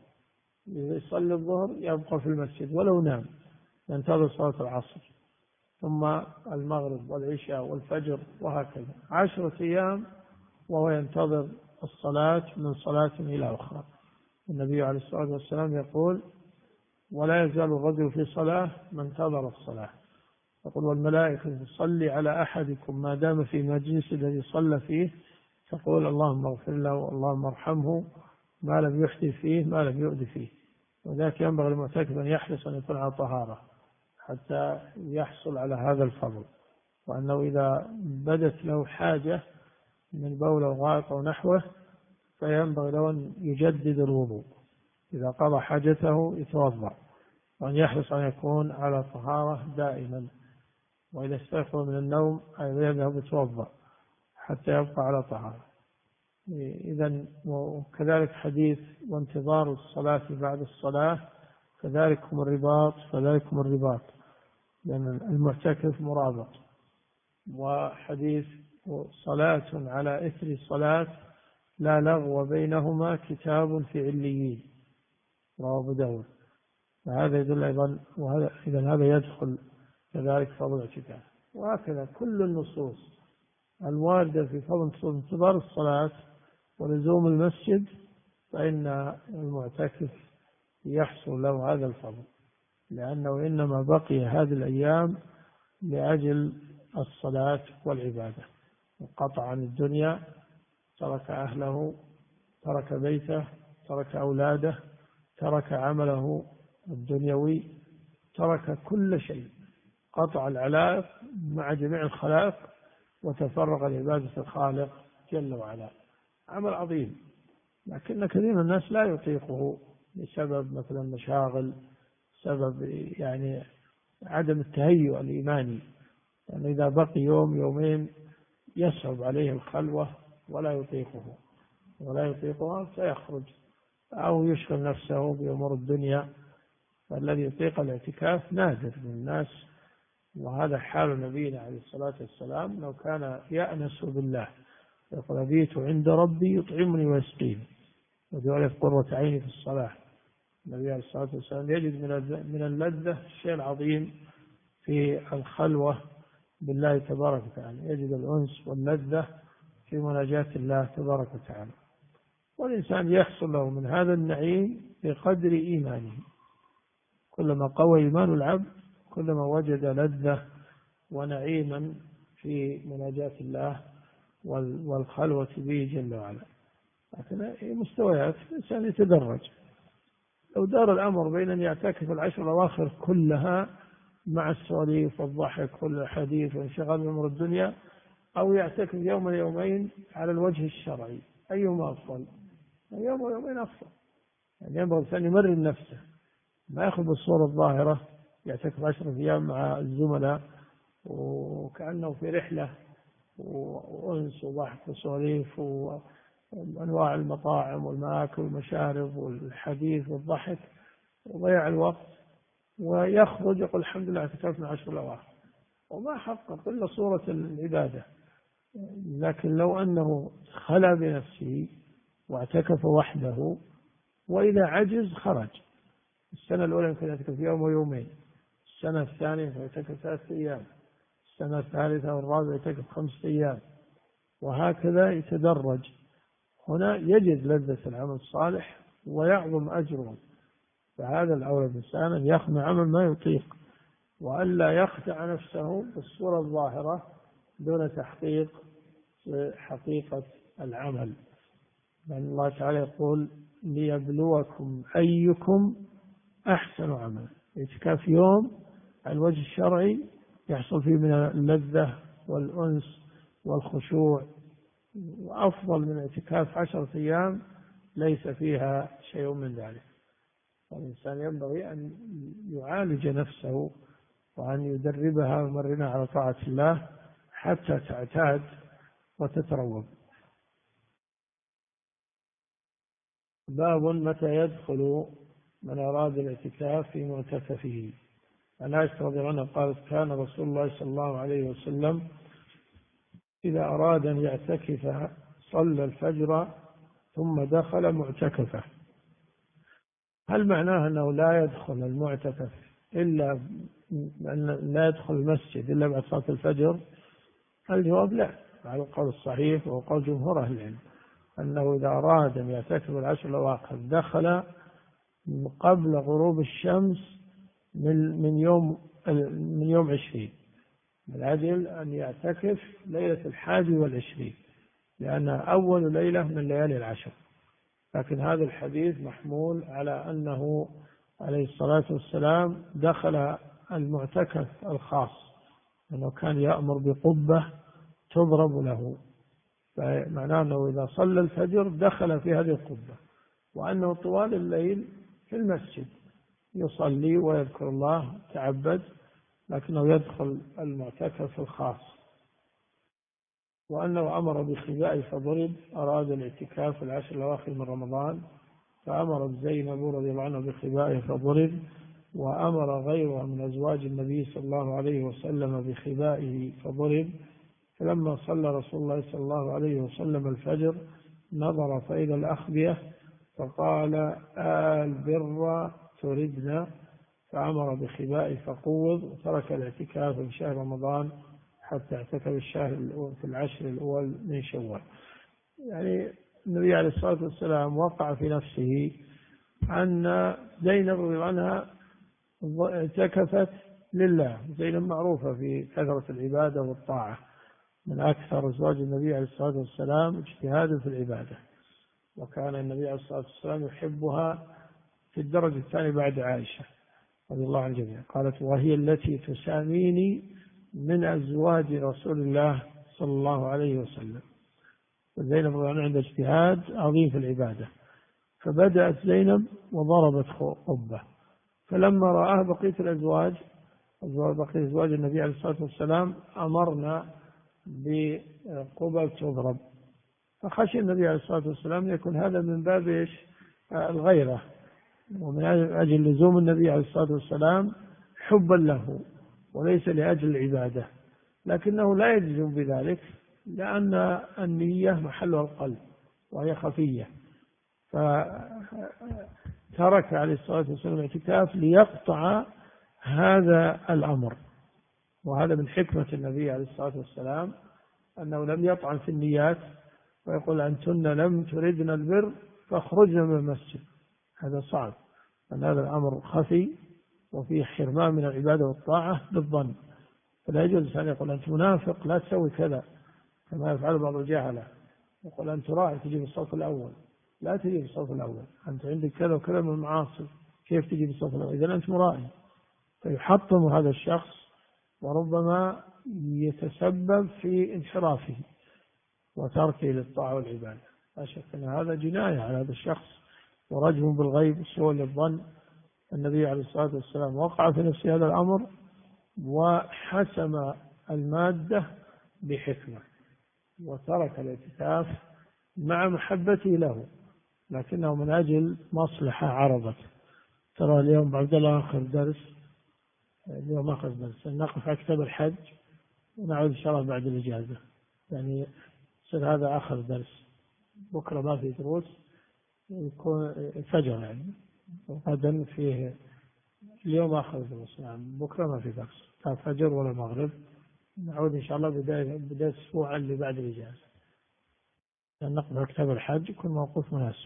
يصلي الظهر يبقى في المسجد ولو نام ينتظر صلاة العصر ثم المغرب والعشاء والفجر، وهكذا عشرة أيام وهو ينتظر الصلاة من صلاة إلى أخرى. النبي عليه الصلاة والسلام يقول ولا يزال الرجل في صلاة ما انتظر الصلاة، يقول والملائكة تصلي على أحدكم ما دام في مجلس الذي صلى فيه، تقول اللهم اغفر له اللهم ارحمه ما لم يحدث فيه ما لم يؤذ فيه. وذلك ينبغي للمعتكف أن يحرص أن يكون على طهارة حتى يحصل على هذا الفضل، وأنه إذا بدت له حاجة من بول أو غائط أو نحوه فينبغي له أن يجدد الوضوء، إذا قضى حاجته يتوضأ، وأن يحرص أن يكون على طهارة دائما، وإذا استيقظ من النوم أيضا يذهب يتوضأ حتى يبقى على طهارة. إذن وكذلك حديث وانتظار الصلاة بعد الصلاة كذلك هم الرباط فذلك هم الرباط، لأن المعتكف مرابط. وحديث صلاة على إثر صلاة لا لغو بينهما كتاب في عليين، رواه أبو داود. فهذا يدل أيضا، وهذا إذا هذا يدخل كذلك فضل الاعتكاف. وهكذا كل النصوص الواردة في فضل انتظار الصلاة ولزوم المسجد فإن المعتكف يحصل له هذا الفضل، لأنه إنما بقي هذه الأيام لأجل الصلاة والعبادة، وقطع عن الدنيا، ترك أهله، ترك بيته، ترك أولاده، ترك عمله الدنيوي، ترك كل شيء، قطع العلائق مع جميع الخلائق وتفرغ لعبادة الخالق جل وعلا. عمل عظيم، لكن كثير من الناس لا يطيقه بسبب مثلا مشاغل، سبب يعني عدم التهيؤ الإيماني، يعني إذا بقي يوم يومين يصعب عليه الخلوة ولا يطيقه ولا يطيقها فيخرج أو يشغل نفسه بأمور الدنيا. فالذي يطيق الاعتكاف نادر من الناس، وهذا حال نبينا عليه الصلاة والسلام، لو كان يأنس بالله يقول أبيت عند ربي يطعمني ويسقيني وجعلت قرة عيني في الصلاة. النبي عليه الصلاة والسلام يجد من اللذة الشيء العظيم في الخلوة بالله تبارك وتعالى، يجد الأنس واللذة في مناجاة الله تبارك وتعالى. والإنسان يحصل له من هذا النعيم بقدر إيمانه، كلما قوى إيمان العبد كلما وجد لذة ونعيما في مناجاة الله والخلوة به جل وعلا. لكن مستويات الإنسان يتدرج. لو دار الأمر بين أن يعتكف العشر الأواخر كلها مع السواليف والضحك والحديث وانشغال بأمور الدنيا، أو يعتكف يوما يومين على الوجه الشرعي، أيهما أفضل؟ يوم ويومين أفضل. يعني ينبغي الإنسان يمرن نفسه، ما يأخذ بالصورة الظاهرة يعتكف عشرة أيام مع الزملاء وكأنه في رحلة وأنس وضحك وسواليف وأنواع المطاعم والمآكل والمشارب والحديث والضحك وضيع الوقت، ويخرج يقول الحمد لله اعتكفنا عشر الأواخر وما حقق إلا صورة العبادة. لكن لو أنه خلى بنفسه واعتكف وحده، وإذا عجز خرج، السنة الأولى يمكن يعتكف يوم ويومين، السنة الثانية يعتكف ثلاثة أيام، السنة الثالثة والرابعة يعتكف خمسة أيام، وهكذا يتدرج. هنا يجد لذة العمل الصالح ويعظم أجره. فهذا الأولى بالإنسان أن يخضع عمل ما يطيق، وألا يخدع نفسه بالصورة الظاهرة دون تحقيق حقيقة العمل. لأن الله تعالى يقول ليبلوكم أيكم أحسن عملا. اعتكاف يوم على الوجه الشرعي يحصل فيه من اللذة والأنس والخشوع، وأفضل من اعتكاف عشرة أيام ليس فيها شيء من ذلك. والإنسان ينبغي أن يعالج نفسه وأن يدربها ويمرنها على طاعة الله حتى تعتاد وتتروب. باب متى يدخل من أراد الاعتكاف في معتكفه. عن عائشة رضي الله عنها قالت كان رسول الله صلى الله عليه وسلم إذا أراد أن يعتكف صلى الفجر ثم دخل معتكفه. هل معناه أنه لا يدخل المعتكف إلا لا يدخل المسجد إلا بعد صلاة الفجر؟ الجواب لا، على القول الصحيح وهو قول جمهور أهل العلم أنه إذا أراد أن يعتكف العشر الأواخر دخل قبل غروب الشمس من من يوم من يوم عشرين، العدل أن يعتكف ليلة الحادي والعشرين لأنها أول ليلة من الليالي العشر. لكن هذا الحديث محمول على أنه عليه الصلاة والسلام دخل المعتكف الخاص، أنه كان يأمر بقبة تضرب له فمعناه أنه إذا صلى الفجر دخل في هذه القبة، وأنه طوال الليل في المسجد يصلي ويذكر الله تعبد، لكنه يدخل المعتكف الخاص. وأنه أمر بخباء فضرب، أراد الاعتكاف في العشر الأواخر من رمضان، فأمرت زينب رضي الله عنها بخبائه فضرب، وأمر غيرها من أزواج النبي صلى الله عليه وسلم بخبائه فضرب. فلما صلى رسول الله صلى الله عليه وسلم الفجر نظر فإذا الأخبية، فقال: آل بر تردنا، فأمر بخبائه فقوض، وترك الاعتكاف في شهر رمضان حتى اعتكف الشهر في العشر الأول من شوال. يعني النبي عليه الصلاة والسلام وقع في نفسه أن زينب رضي الله عنها اعتكفت لله. زينب معروفة في كثرة العبادة والطاعة، من أكثر أزواج النبي عليه الصلاة والسلام اجتهادا في العبادة، وكان النبي عليه الصلاة والسلام يحبها في الدرجة الثانية بعد عائشة رضي الله عن الجميع. قالت: وهي التي تساميني من أزواج رسول الله صلى الله عليه وسلم. زينب رضي الله عنها عندها اجتهاد عظيم في العبادة، فبدأت زينب وضربت قبة، فلما رآها بقية الأزواج بقية أزواج النبي عليه الصلاة والسلام أمرنا بقبة تضرب، فخشي النبي عليه الصلاة والسلام يكون هذا من باب إيش؟ الغيرة، ومن أجل لزوم النبي عليه الصلاة والسلام حبا له وليس لأجل العبادة، لكنه لا يجزم بذلك لأن النية محلها القلب وهي خفية. فترك عليه الصلاة والسلام الاعتكاف ليقطع هذا الأمر، وهذا من حكمة النبي عليه الصلاة والسلام أنه لم يطعن في النيات ويقول: أنتن لم تردن البر فاخرجن من المسجد. هذا صعب، أن هذا الأمر خفي وفيه حرمان من العبادة والطاعة بالظن، فلا يجوز أن يقول: أنت منافق لا تسوي كذا، كما يفعل بعض الجهلة، يقول: أنت راعي تجي بالصف الأول، لا تجي بالصف الأول، أنت عندك كذا وكذا من المعاصي، كيف تجي بالصف الأول؟ إذا أنت مرائي. فيحطم هذا الشخص وربما يتسبب في انحرافه وتركه للطاعة والعبادة. لا شك أن هذا جناية على هذا الشخص ورجم بالغيب سوء للظن. النبي عليه الصلاة والسلام وقع في نفسه هذا الأمر وحسم المادة بحكمة، وترك الاعتكاف مع محبته له، لكنه من أجل مصلحة عرضت. ترى اليوم عبد الله آخر درس، اليوم آخر درس نقف على كتاب الحج، ونعود إن شاء الله بعد الإجازة، يعني يصير هذا آخر درس. بكرة ما في دروس، يكون الفجر يعني، وغدا فيه اليوم آخر دروس. نعم بكرة ما في درس، لا فجر ولا مغرب. نعود إن شاء الله بداية بداية الأسبوع اللي بعد الإجازة، نقف على كتاب الحج يكون موقف مناسب.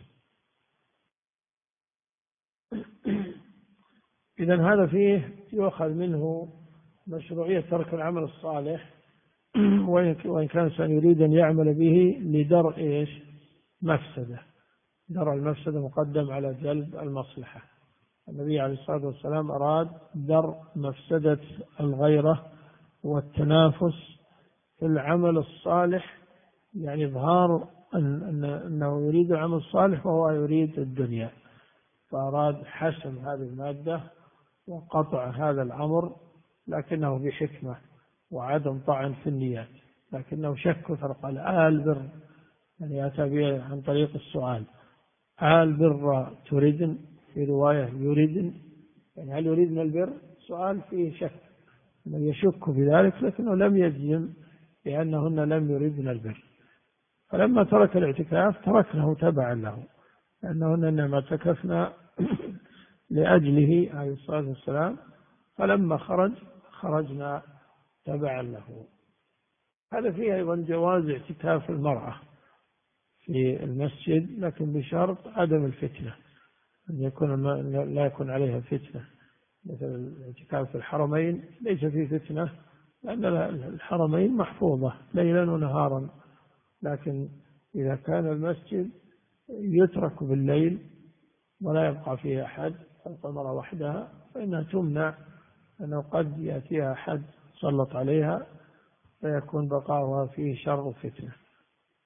إذن هذا فيه يؤخذ منه مشروعية ترك العمل الصالح، وإن كان الإنسان يريد أن يعمل به لدرء إيش؟ مفسدة. درء المفسدة مقدم على جلب المصلحة. النبي عليه الصلاة والسلام أراد درء مفسدة الغيرة والتنافس في العمل الصالح، يعني إظهار أن أنه يريد العمل الصالح وهو يريد الدنيا، فأراد حسم هذه المادة وقطع هذا الأمر، لكنه بحكمة وعدم طعن في النيات، لكنه شك وفرق. آل بر يعني أتى به عن طريق السؤال: آل بر تريدن، في رواية يريدن، يعني هل يريدن البر؟ سؤال فيه شك، أنه يشك في ذلك، لكنه لم يجزم بأنهن لم يريدن البر. فلما ترك الاعتكاف تركناه تبعا له، لأنهن إنما اعتكفنا لأجله عليه الصلاة والسلام، فلما خرج خرجنا تبعا له. هذا فيه أيضا جواز اعتكاف المرأة في المسجد، لكن بشرط عدم الفتنة، أن يكون لا يكون عليها فتنة. مثل الاعتكاف في الحرمين ليس فيه فتنة، لأن الحرمين محفوظة ليلا ونهارا، لكن إذا كان المسجد يترك بالليل ولا يبقى فيه أحد، تبقى المرأة وحدها، فإنها تمنع، أنه قد يأتيها أحد سلط عليها فيكون بقاؤها فيه شر وفتنة.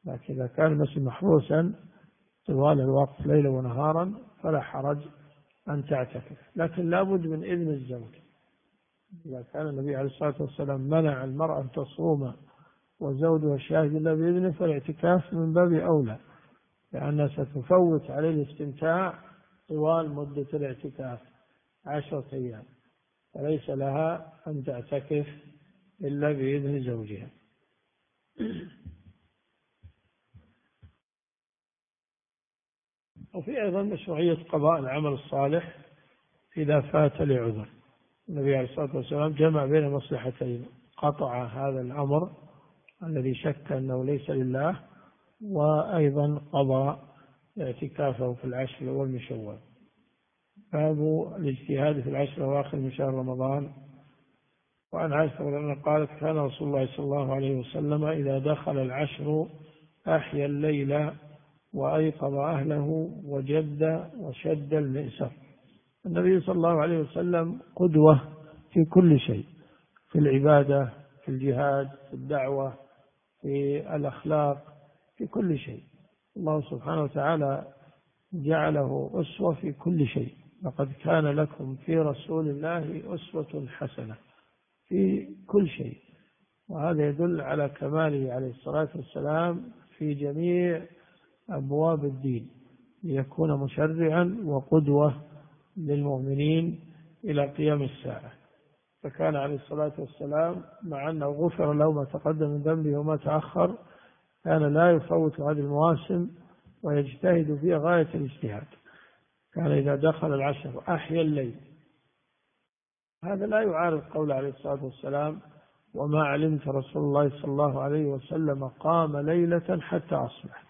لكن إذا كان المسجد محروسا طوال الوقت ليلا ونهارا فلا حرج أن تعتكف، لكن لا بد من إذن الزوج. إذا كان النبي عليه الصلاة والسلام منع المرأة أن تصوم وزوجها شاهد إلا بإذنه، فالاعتكاف من باب أولى، لأنها ستفوت عليه الاستمتاع طوال مدة الاعتكاف عشرة أيام، فليس لها أن تعتكف إلا بإذن زوجها. وفي أيضا مشروعية قضاء العمل الصالح إذا فات لعذر. النبي عليه الصلاة والسلام جمع بين مصلحتين: قطع هذا الأمر الذي شك أنه ليس لله، وأيضا قضى اعتكافه في العشر الأول من شوال. باب الاجتهاد في العشر الأواخر من شهر رمضان. وعن عائشة رضي الله عنها قالت: كان رسول الله صلى الله عليه وسلم إذا دخل العشر أحيا الليل وأيقظ أهله وجد وشد المئسر. النبي صلى الله عليه وسلم قدوة في كل شيء، في العبادة، في الجهاد، في الدعوة، في الأخلاق، في كل شيء. الله سبحانه وتعالى جعله أسوة في كل شيء. لقد كان لكم في رسول الله أسوة حسنة في كل شيء، وهذا يدل على كماله عليه الصلاة والسلام في جميع أبواب الدين، ليكون مشرعا وقدوة للمؤمنين إلى قيام الساعة. فكان عليه الصلاة والسلام مع أنه غفر له ما تقدم من ذنبه وما تأخر، كان لا يفوت هذه المواسم ويجتهد فيها غاية الاجتهاد. كان إذا دخل العشر أحيا الليل. هذا لا يعارض قول عليه الصلاة والسلام: وما علمت رسول الله صلى الله عليه وسلم قام ليلة حتى أصبح،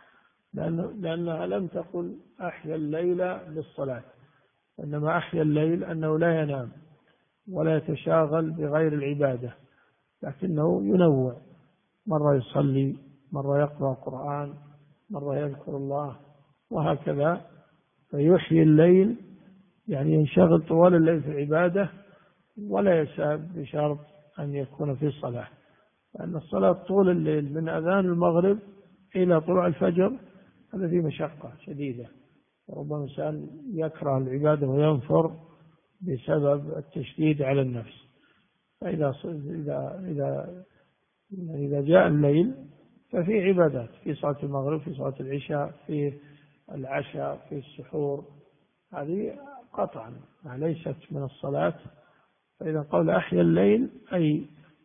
لأنها لم تقل أحيا الليل بالصلاة، إنما أحيا الليل أنه لا ينام ولا يتشاغل بغير العبادة، لكنه ينوع، مرة يصلي، مرة يقرأ القرآن، مرة يذكر الله، وهكذا. فيحيي الليل يعني ينشغل طوال الليل في العبادة، ولا يساب بشرط أن يكون في الصلاة، لأن الصلاة طول الليل من أذان المغرب إلى طلوع الفجر هذا فيه مشقة شديدة، وربما الإنسان يكره العبادة وينفر بسبب التشديد على النفس. فإذا إذا إذا إذا جاء الليل ففي عبادات، في صلاة المغرب، في صلاة العشاء، في العشاء، في السحور، هذه قطعا ليست من الصلاة. فإذا قال أحيا الليل أي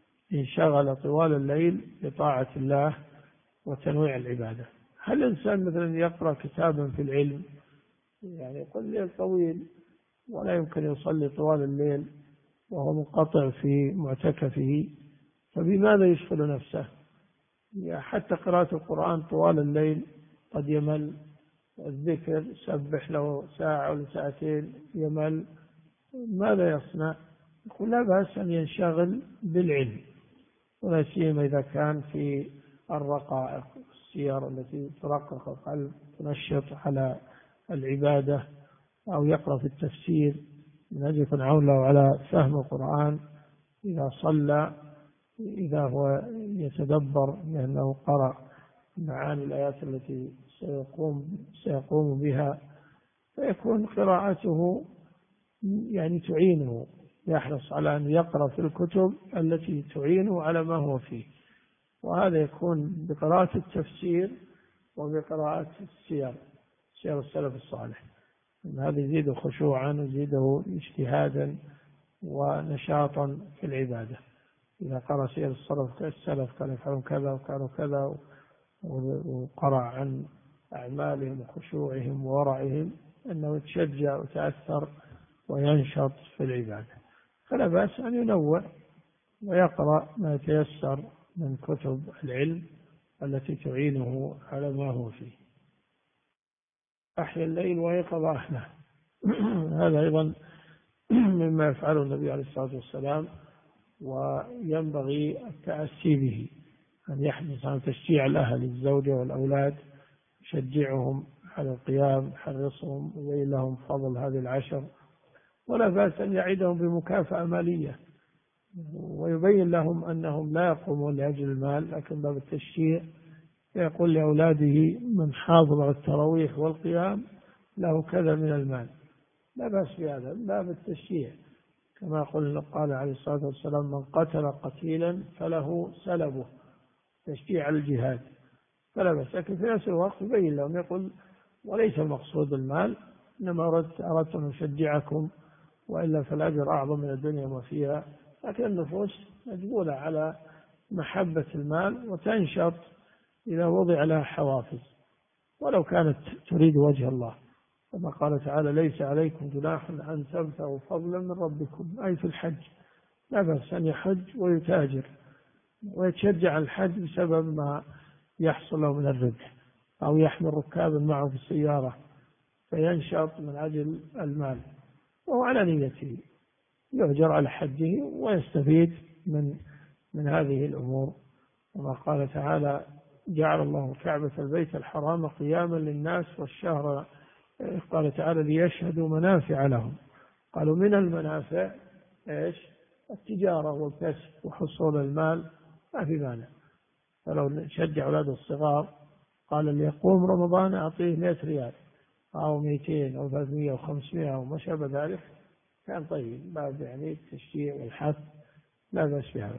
انشغل طوال الليل بطاعة الله وتنويع العبادة. هل الإنسان مثلا يقرأ كتابا في العلم، يعني يقول الليل طويل ولا يمكن يصلي طوال الليل وهو منقطع في معتكفه، فبماذا يشغل نفسه؟ يعني حتى قراءة القرآن طوال الليل قد يمل، الذكر سبح له ساعة ولا ساعتين يمل، ماذا يصنع؟ يقول لا بأس أن ينشغل بالعلم، ولا سيما إذا كان في الرقائق، السير التي ترقق القلب تنشط على العبادة، أو يقرأ في التفسير من أجل يكون عون له على فهم القرآن إذا صلى، إذا هو يتدبر لأنه قرأ معاني الآيات التي سيقوم سيقوم بها، فيكون قراءته يعني تعينه، يحرص على أن يقرأ في الكتب التي تعينه على ما هو فيه، وهذا يكون بقراءة التفسير وبقراءة السير، سير السلف الصالح. هذا يزيد خشوعا ويزيده اجتهادا ونشاطا في العبادة. إذا قرأ سير السلف كانوا يفعلون كذا وكانوا كذا، وقرأ عن أعمالهم وخشوعهم وورعهم، أنه يتشجع وتأثر وينشط في العبادة. فلا بأس أن ينوع ويقرأ ما يتيسر من كتب العلم التي تعينه على ما هو فيه. أحيا الليل ويقظ أهله. هذا أيضا مما يفعله النبي عليه الصلاة والسلام، وينبغي التأسي به، أن يحرص على تشجيع الأهل، الزوجة والأولاد، يشجعهم على القيام، يحرصهم ويبين لهم فضل هذه العشر، ولا بأس أن يعدهم بمكافأة مالية، ويبين لهم أنهم لا يقومون لأجل المال، لكن باب التشجيع فيقول لأولاده من حافظ على التراويح والقيام له كذا من المال، لا بأس بهذا، باب التشجيع، كما قال قال عليه الصلاة والسلام من قتل قتيلا فله سلبه، تشجيع على الجهاد فلا بأس. لكن في نفس الوقت يبين لهم يقول وليس المقصود المال، إنما أردت أردت أن أشجعكم، وإلا فالأجر أعظم من الدنيا وما فيها. لكن النفوس مجبولة على محبة المال وتنشط إذا وضع لها حوافز، ولو كانت تريد وجه الله، كما قال تعالى ليس عليكم جناح أن تبتغوا فضلا من ربكم، أي في الحج لا بأس أن يحج ويتاجر ويتشجع على الحج بسبب ما يحصل له من الربح، أو يحمل ركابا معه في السيارة فينشط من أجل المال، وهو على نيته يؤجر على حجه ويستفيد من من هذه الأمور. وما قال تعالى جعل الله كعبة البيت الحرام قياما للناس والشهر، قال تعالى ليشهدوا منافع لهم، قالوا من المنافع إيش؟ التجارة والكسب وحصول المال، ما في مانع. فلو نشجع أولاد الصغار قال اللي يقوم رمضان أعطيه مئة ريال أو مئتين أو ثلاثمائة أو خمسمائة أو ما شابه ذلك، كان طيب، بعد يعني التشجيع والحث لا بأس بهذا.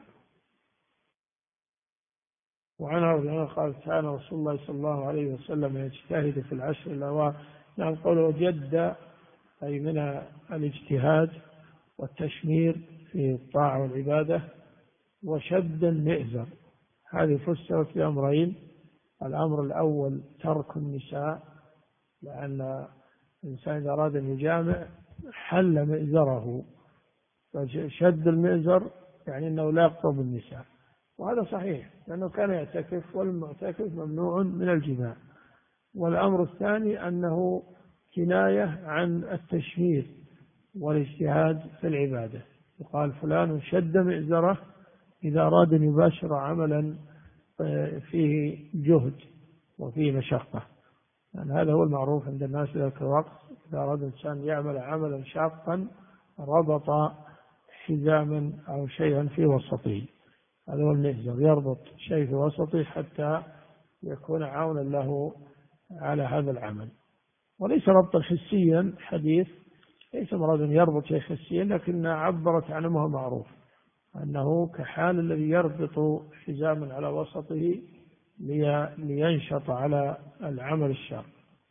وعنها رضي قال كان رسول الله صلى الله عليه وسلم يجتهد في العشر الأواخر، نعم قوله جد أي من الاجتهاد والتشمير في الطاعة والعبادة، وشد المئزر، هذه فسرت بأمرين. الأمر الأول ترك النساء، لأن الإنسان إذا أراد أن يجامع حل مئزره، فشد المئزر يعني أنه لا يقرب النساء، وهذا صحيح لأنه كان يعتكف، والمعتكف ممنوع من الجماع. والأمر الثاني أنه كناية عن التشمير والاجتهاد في العبادة، يقال فلان شد مئزره إذا أراد أن يباشر عملا فيه جهد وفيه مشقة، يعني هذا هو المعروف عند الناس في ذلك الوقت. إذا أراد الإنسان يعمل عملا شاقا ربط حزاما أو شيئا في وسطه، هذا هو المئزر، يربط شيء في وسطه حتى يكون عونا له على هذا العمل. وليس ربطا حسيا حديث، ليس مراد أن يربط شيء حسيا، لكنها عبرت عن ما هو معروف أنه كحال الذي يربط حزاما على وسطه لينشط على العمل الشاق.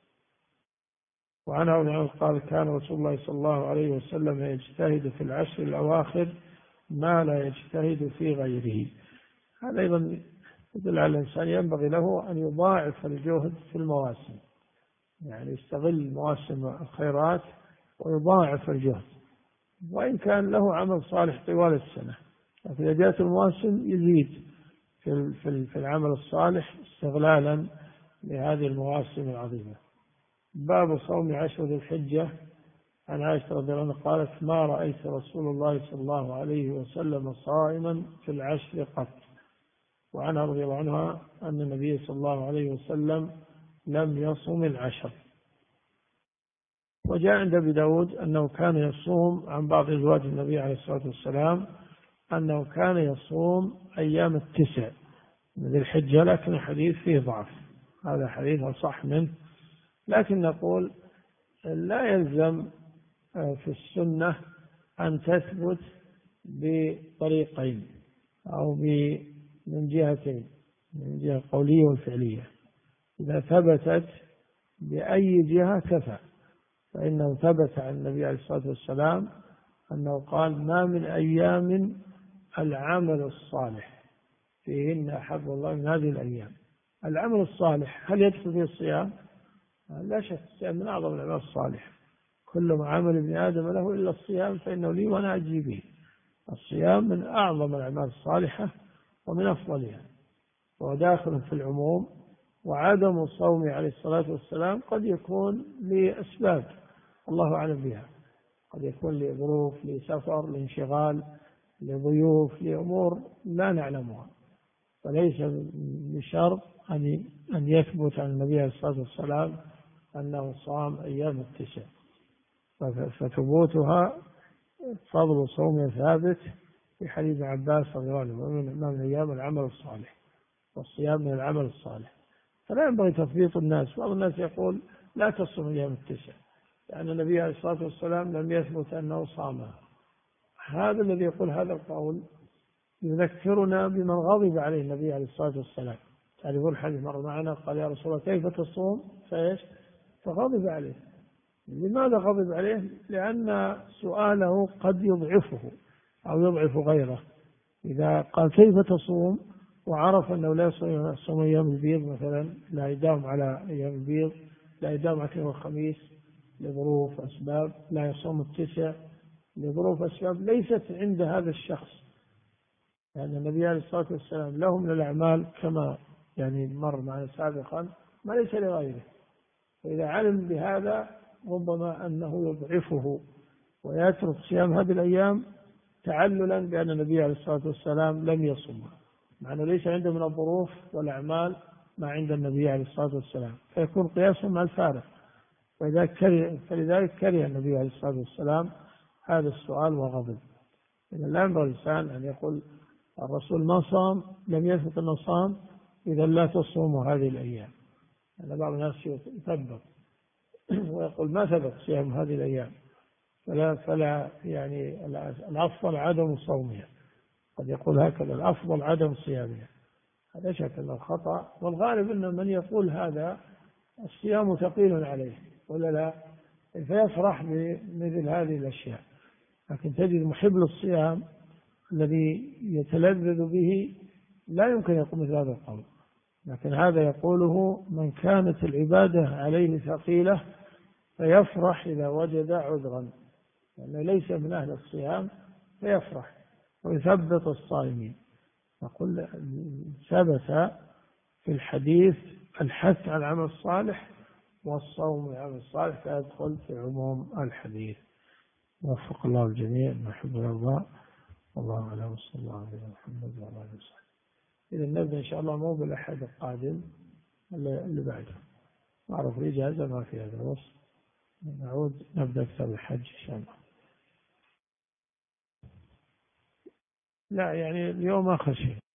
وعنه قال كان رسول الله صلى الله عليه وسلم يجتهد في العشر الأواخر ما لا يجتهد في غيره. هذا أيضا يدل على الإنسان ينبغي له أن يضاعف الجهد في المواسم، يعني يستغل مواسم الخيرات ويضاعف الجهد، وإن كان له عمل صالح طوال السنة، لكن إذا جاءت المواسم يزيد في في العمل الصالح استغلالا لهذه المواسم العظيمة. باب صوم عشر ذي الحجة. عن عائشة رضي الله عنها قالت ما رأيت رسول الله صلى الله عليه وسلم صائما في العشر قط. وعنها رضي الله عنها أن النبي صلى الله عليه وسلم لم يصم العشر. وجاء عند أبي داود أنه كان يصوم عن بعض أزواج النبي عليه الصلاة والسلام أنه كان يصوم أيام التسع من ذي الحجة، لكن الحديث فيه ضعف، هذا حديث أصح منه. لكن نقول لا يلزم في السنة أن تثبت بطريقين أو من جهتين، من جهة قولية والفعلية. إذا ثبتت بأي جهة كفى، فإنه ثبت عن النبي عليه الصلاة والسلام أنه قال ما من أيام العمل الصالح فيهن أحب الله من هذه الأيام. العمل الصالح هل يدخل فيه الصيام؟ لا شك، الصيام من أعظم الأعمال الصالحة، كل ما عمل ابن آدم له إلا الصيام فإنه لي وأنا أجزي به. الصيام من أعظم الأعمال الصالحة ومن أفضلها، وهو داخل في العموم. وعدم الصوم عليه الصلاة والسلام قد يكون لأسباب الله أعلم بها، قد يكون لظروف، لسفر، لانشغال، لضيوف، لأمور لا نعلمها، فليس بشرط أن أن يثبت عن النبي عليه الصلاة والسلام أنه صام أيام التسع، فثبوتها فضل صوم ثابت في حديث عباس رضي الله عنه، ما من أيام العمل الصالح، والصيام من العمل الصالح. فلا ينبغي تثبيط الناس. بعض الناس يقول لا تصوم أيام التسع، لأن النبي عليه الصلاة والسلام لم يثبت أنه صامها. هذا الذي يقول هذا القول يذكرنا بمن غضب عليه النبي عليه الصلاة والسلام. تعرفون الحديث مر معنا، قال يا رسول الله كيف تصوم؟ فإيش؟ فغضب عليه. لماذا غضب عليه؟ لأن سؤاله قد يضعفه أو يضعف غيره. إذا قال كيف تصوم وعرف أنه لا يصوم أيام البيض مثلا، لا يداوم على أيام البيض، لا يداوم على يوم الخميس لظروف أسباب، لا يصوم التسع لظروف أسباب ليست عند هذا الشخص، لأن يعني النبي عليه الصلاة والسلام له من الأعمال كما يعني مر معنا سابقا ما ليس لغيره. فإذا علم بهذا ربما أنه يضعفه ويترك صيام هذه الأيام تعللا بأن النبي عليه الصلاة والسلام لم يصمها، مع أنه ليس عنده من الظروف والأعمال ما عند النبي عليه الصلاة والسلام، فيكون قياسا مع الفارق. فلذلك كره النبي عليه الصلاة والسلام هذا السؤال وغضب. إذا لا ينبغي الإنسان أن يقول الرسول ما صام، لم يثبت أنه صام، إذا لا تصوموا هذه الأيام. يعني بعض الناس يثبت ويقول ما ثبت صيام هذه الأيام، فلا فلا يعني الأفضل عدم صومها. قد يقول هكذا الأفضل عدم صيامها، هذا شك أنه خطأ. والغالب أن من يقول هذا الصيام ثقيل عليه ولا لا، فيفرح بمثل هذه الأشياء. لكن تجد محب للصيام الذي يتلذذ به لا يمكن يقول مثل هذا القول، لكن هذا يقوله من كانت العبادة عليه ثقيلة فيفرح إذا وجد عذرا، لأنه ليس من أهل الصيام فيفرح ويثبت الصائمين. نقول ثبت في الحديث الحث على العمل الصالح، والصوم والعمل الصالح فيدخل في عموم الحديث. وفق الله الجميع ما يحب ويرضى. والله أعلم، صلى الله عليه محمد وعلى آله وصحبه. إذا نبدأ إن شاء الله مو بالأحد القادم اللي بعده، معروف الإجازة ما فيها دروس، نعود نبدأ كتاب الحج إن شاء الله. لا يعني اليوم آخر شيء.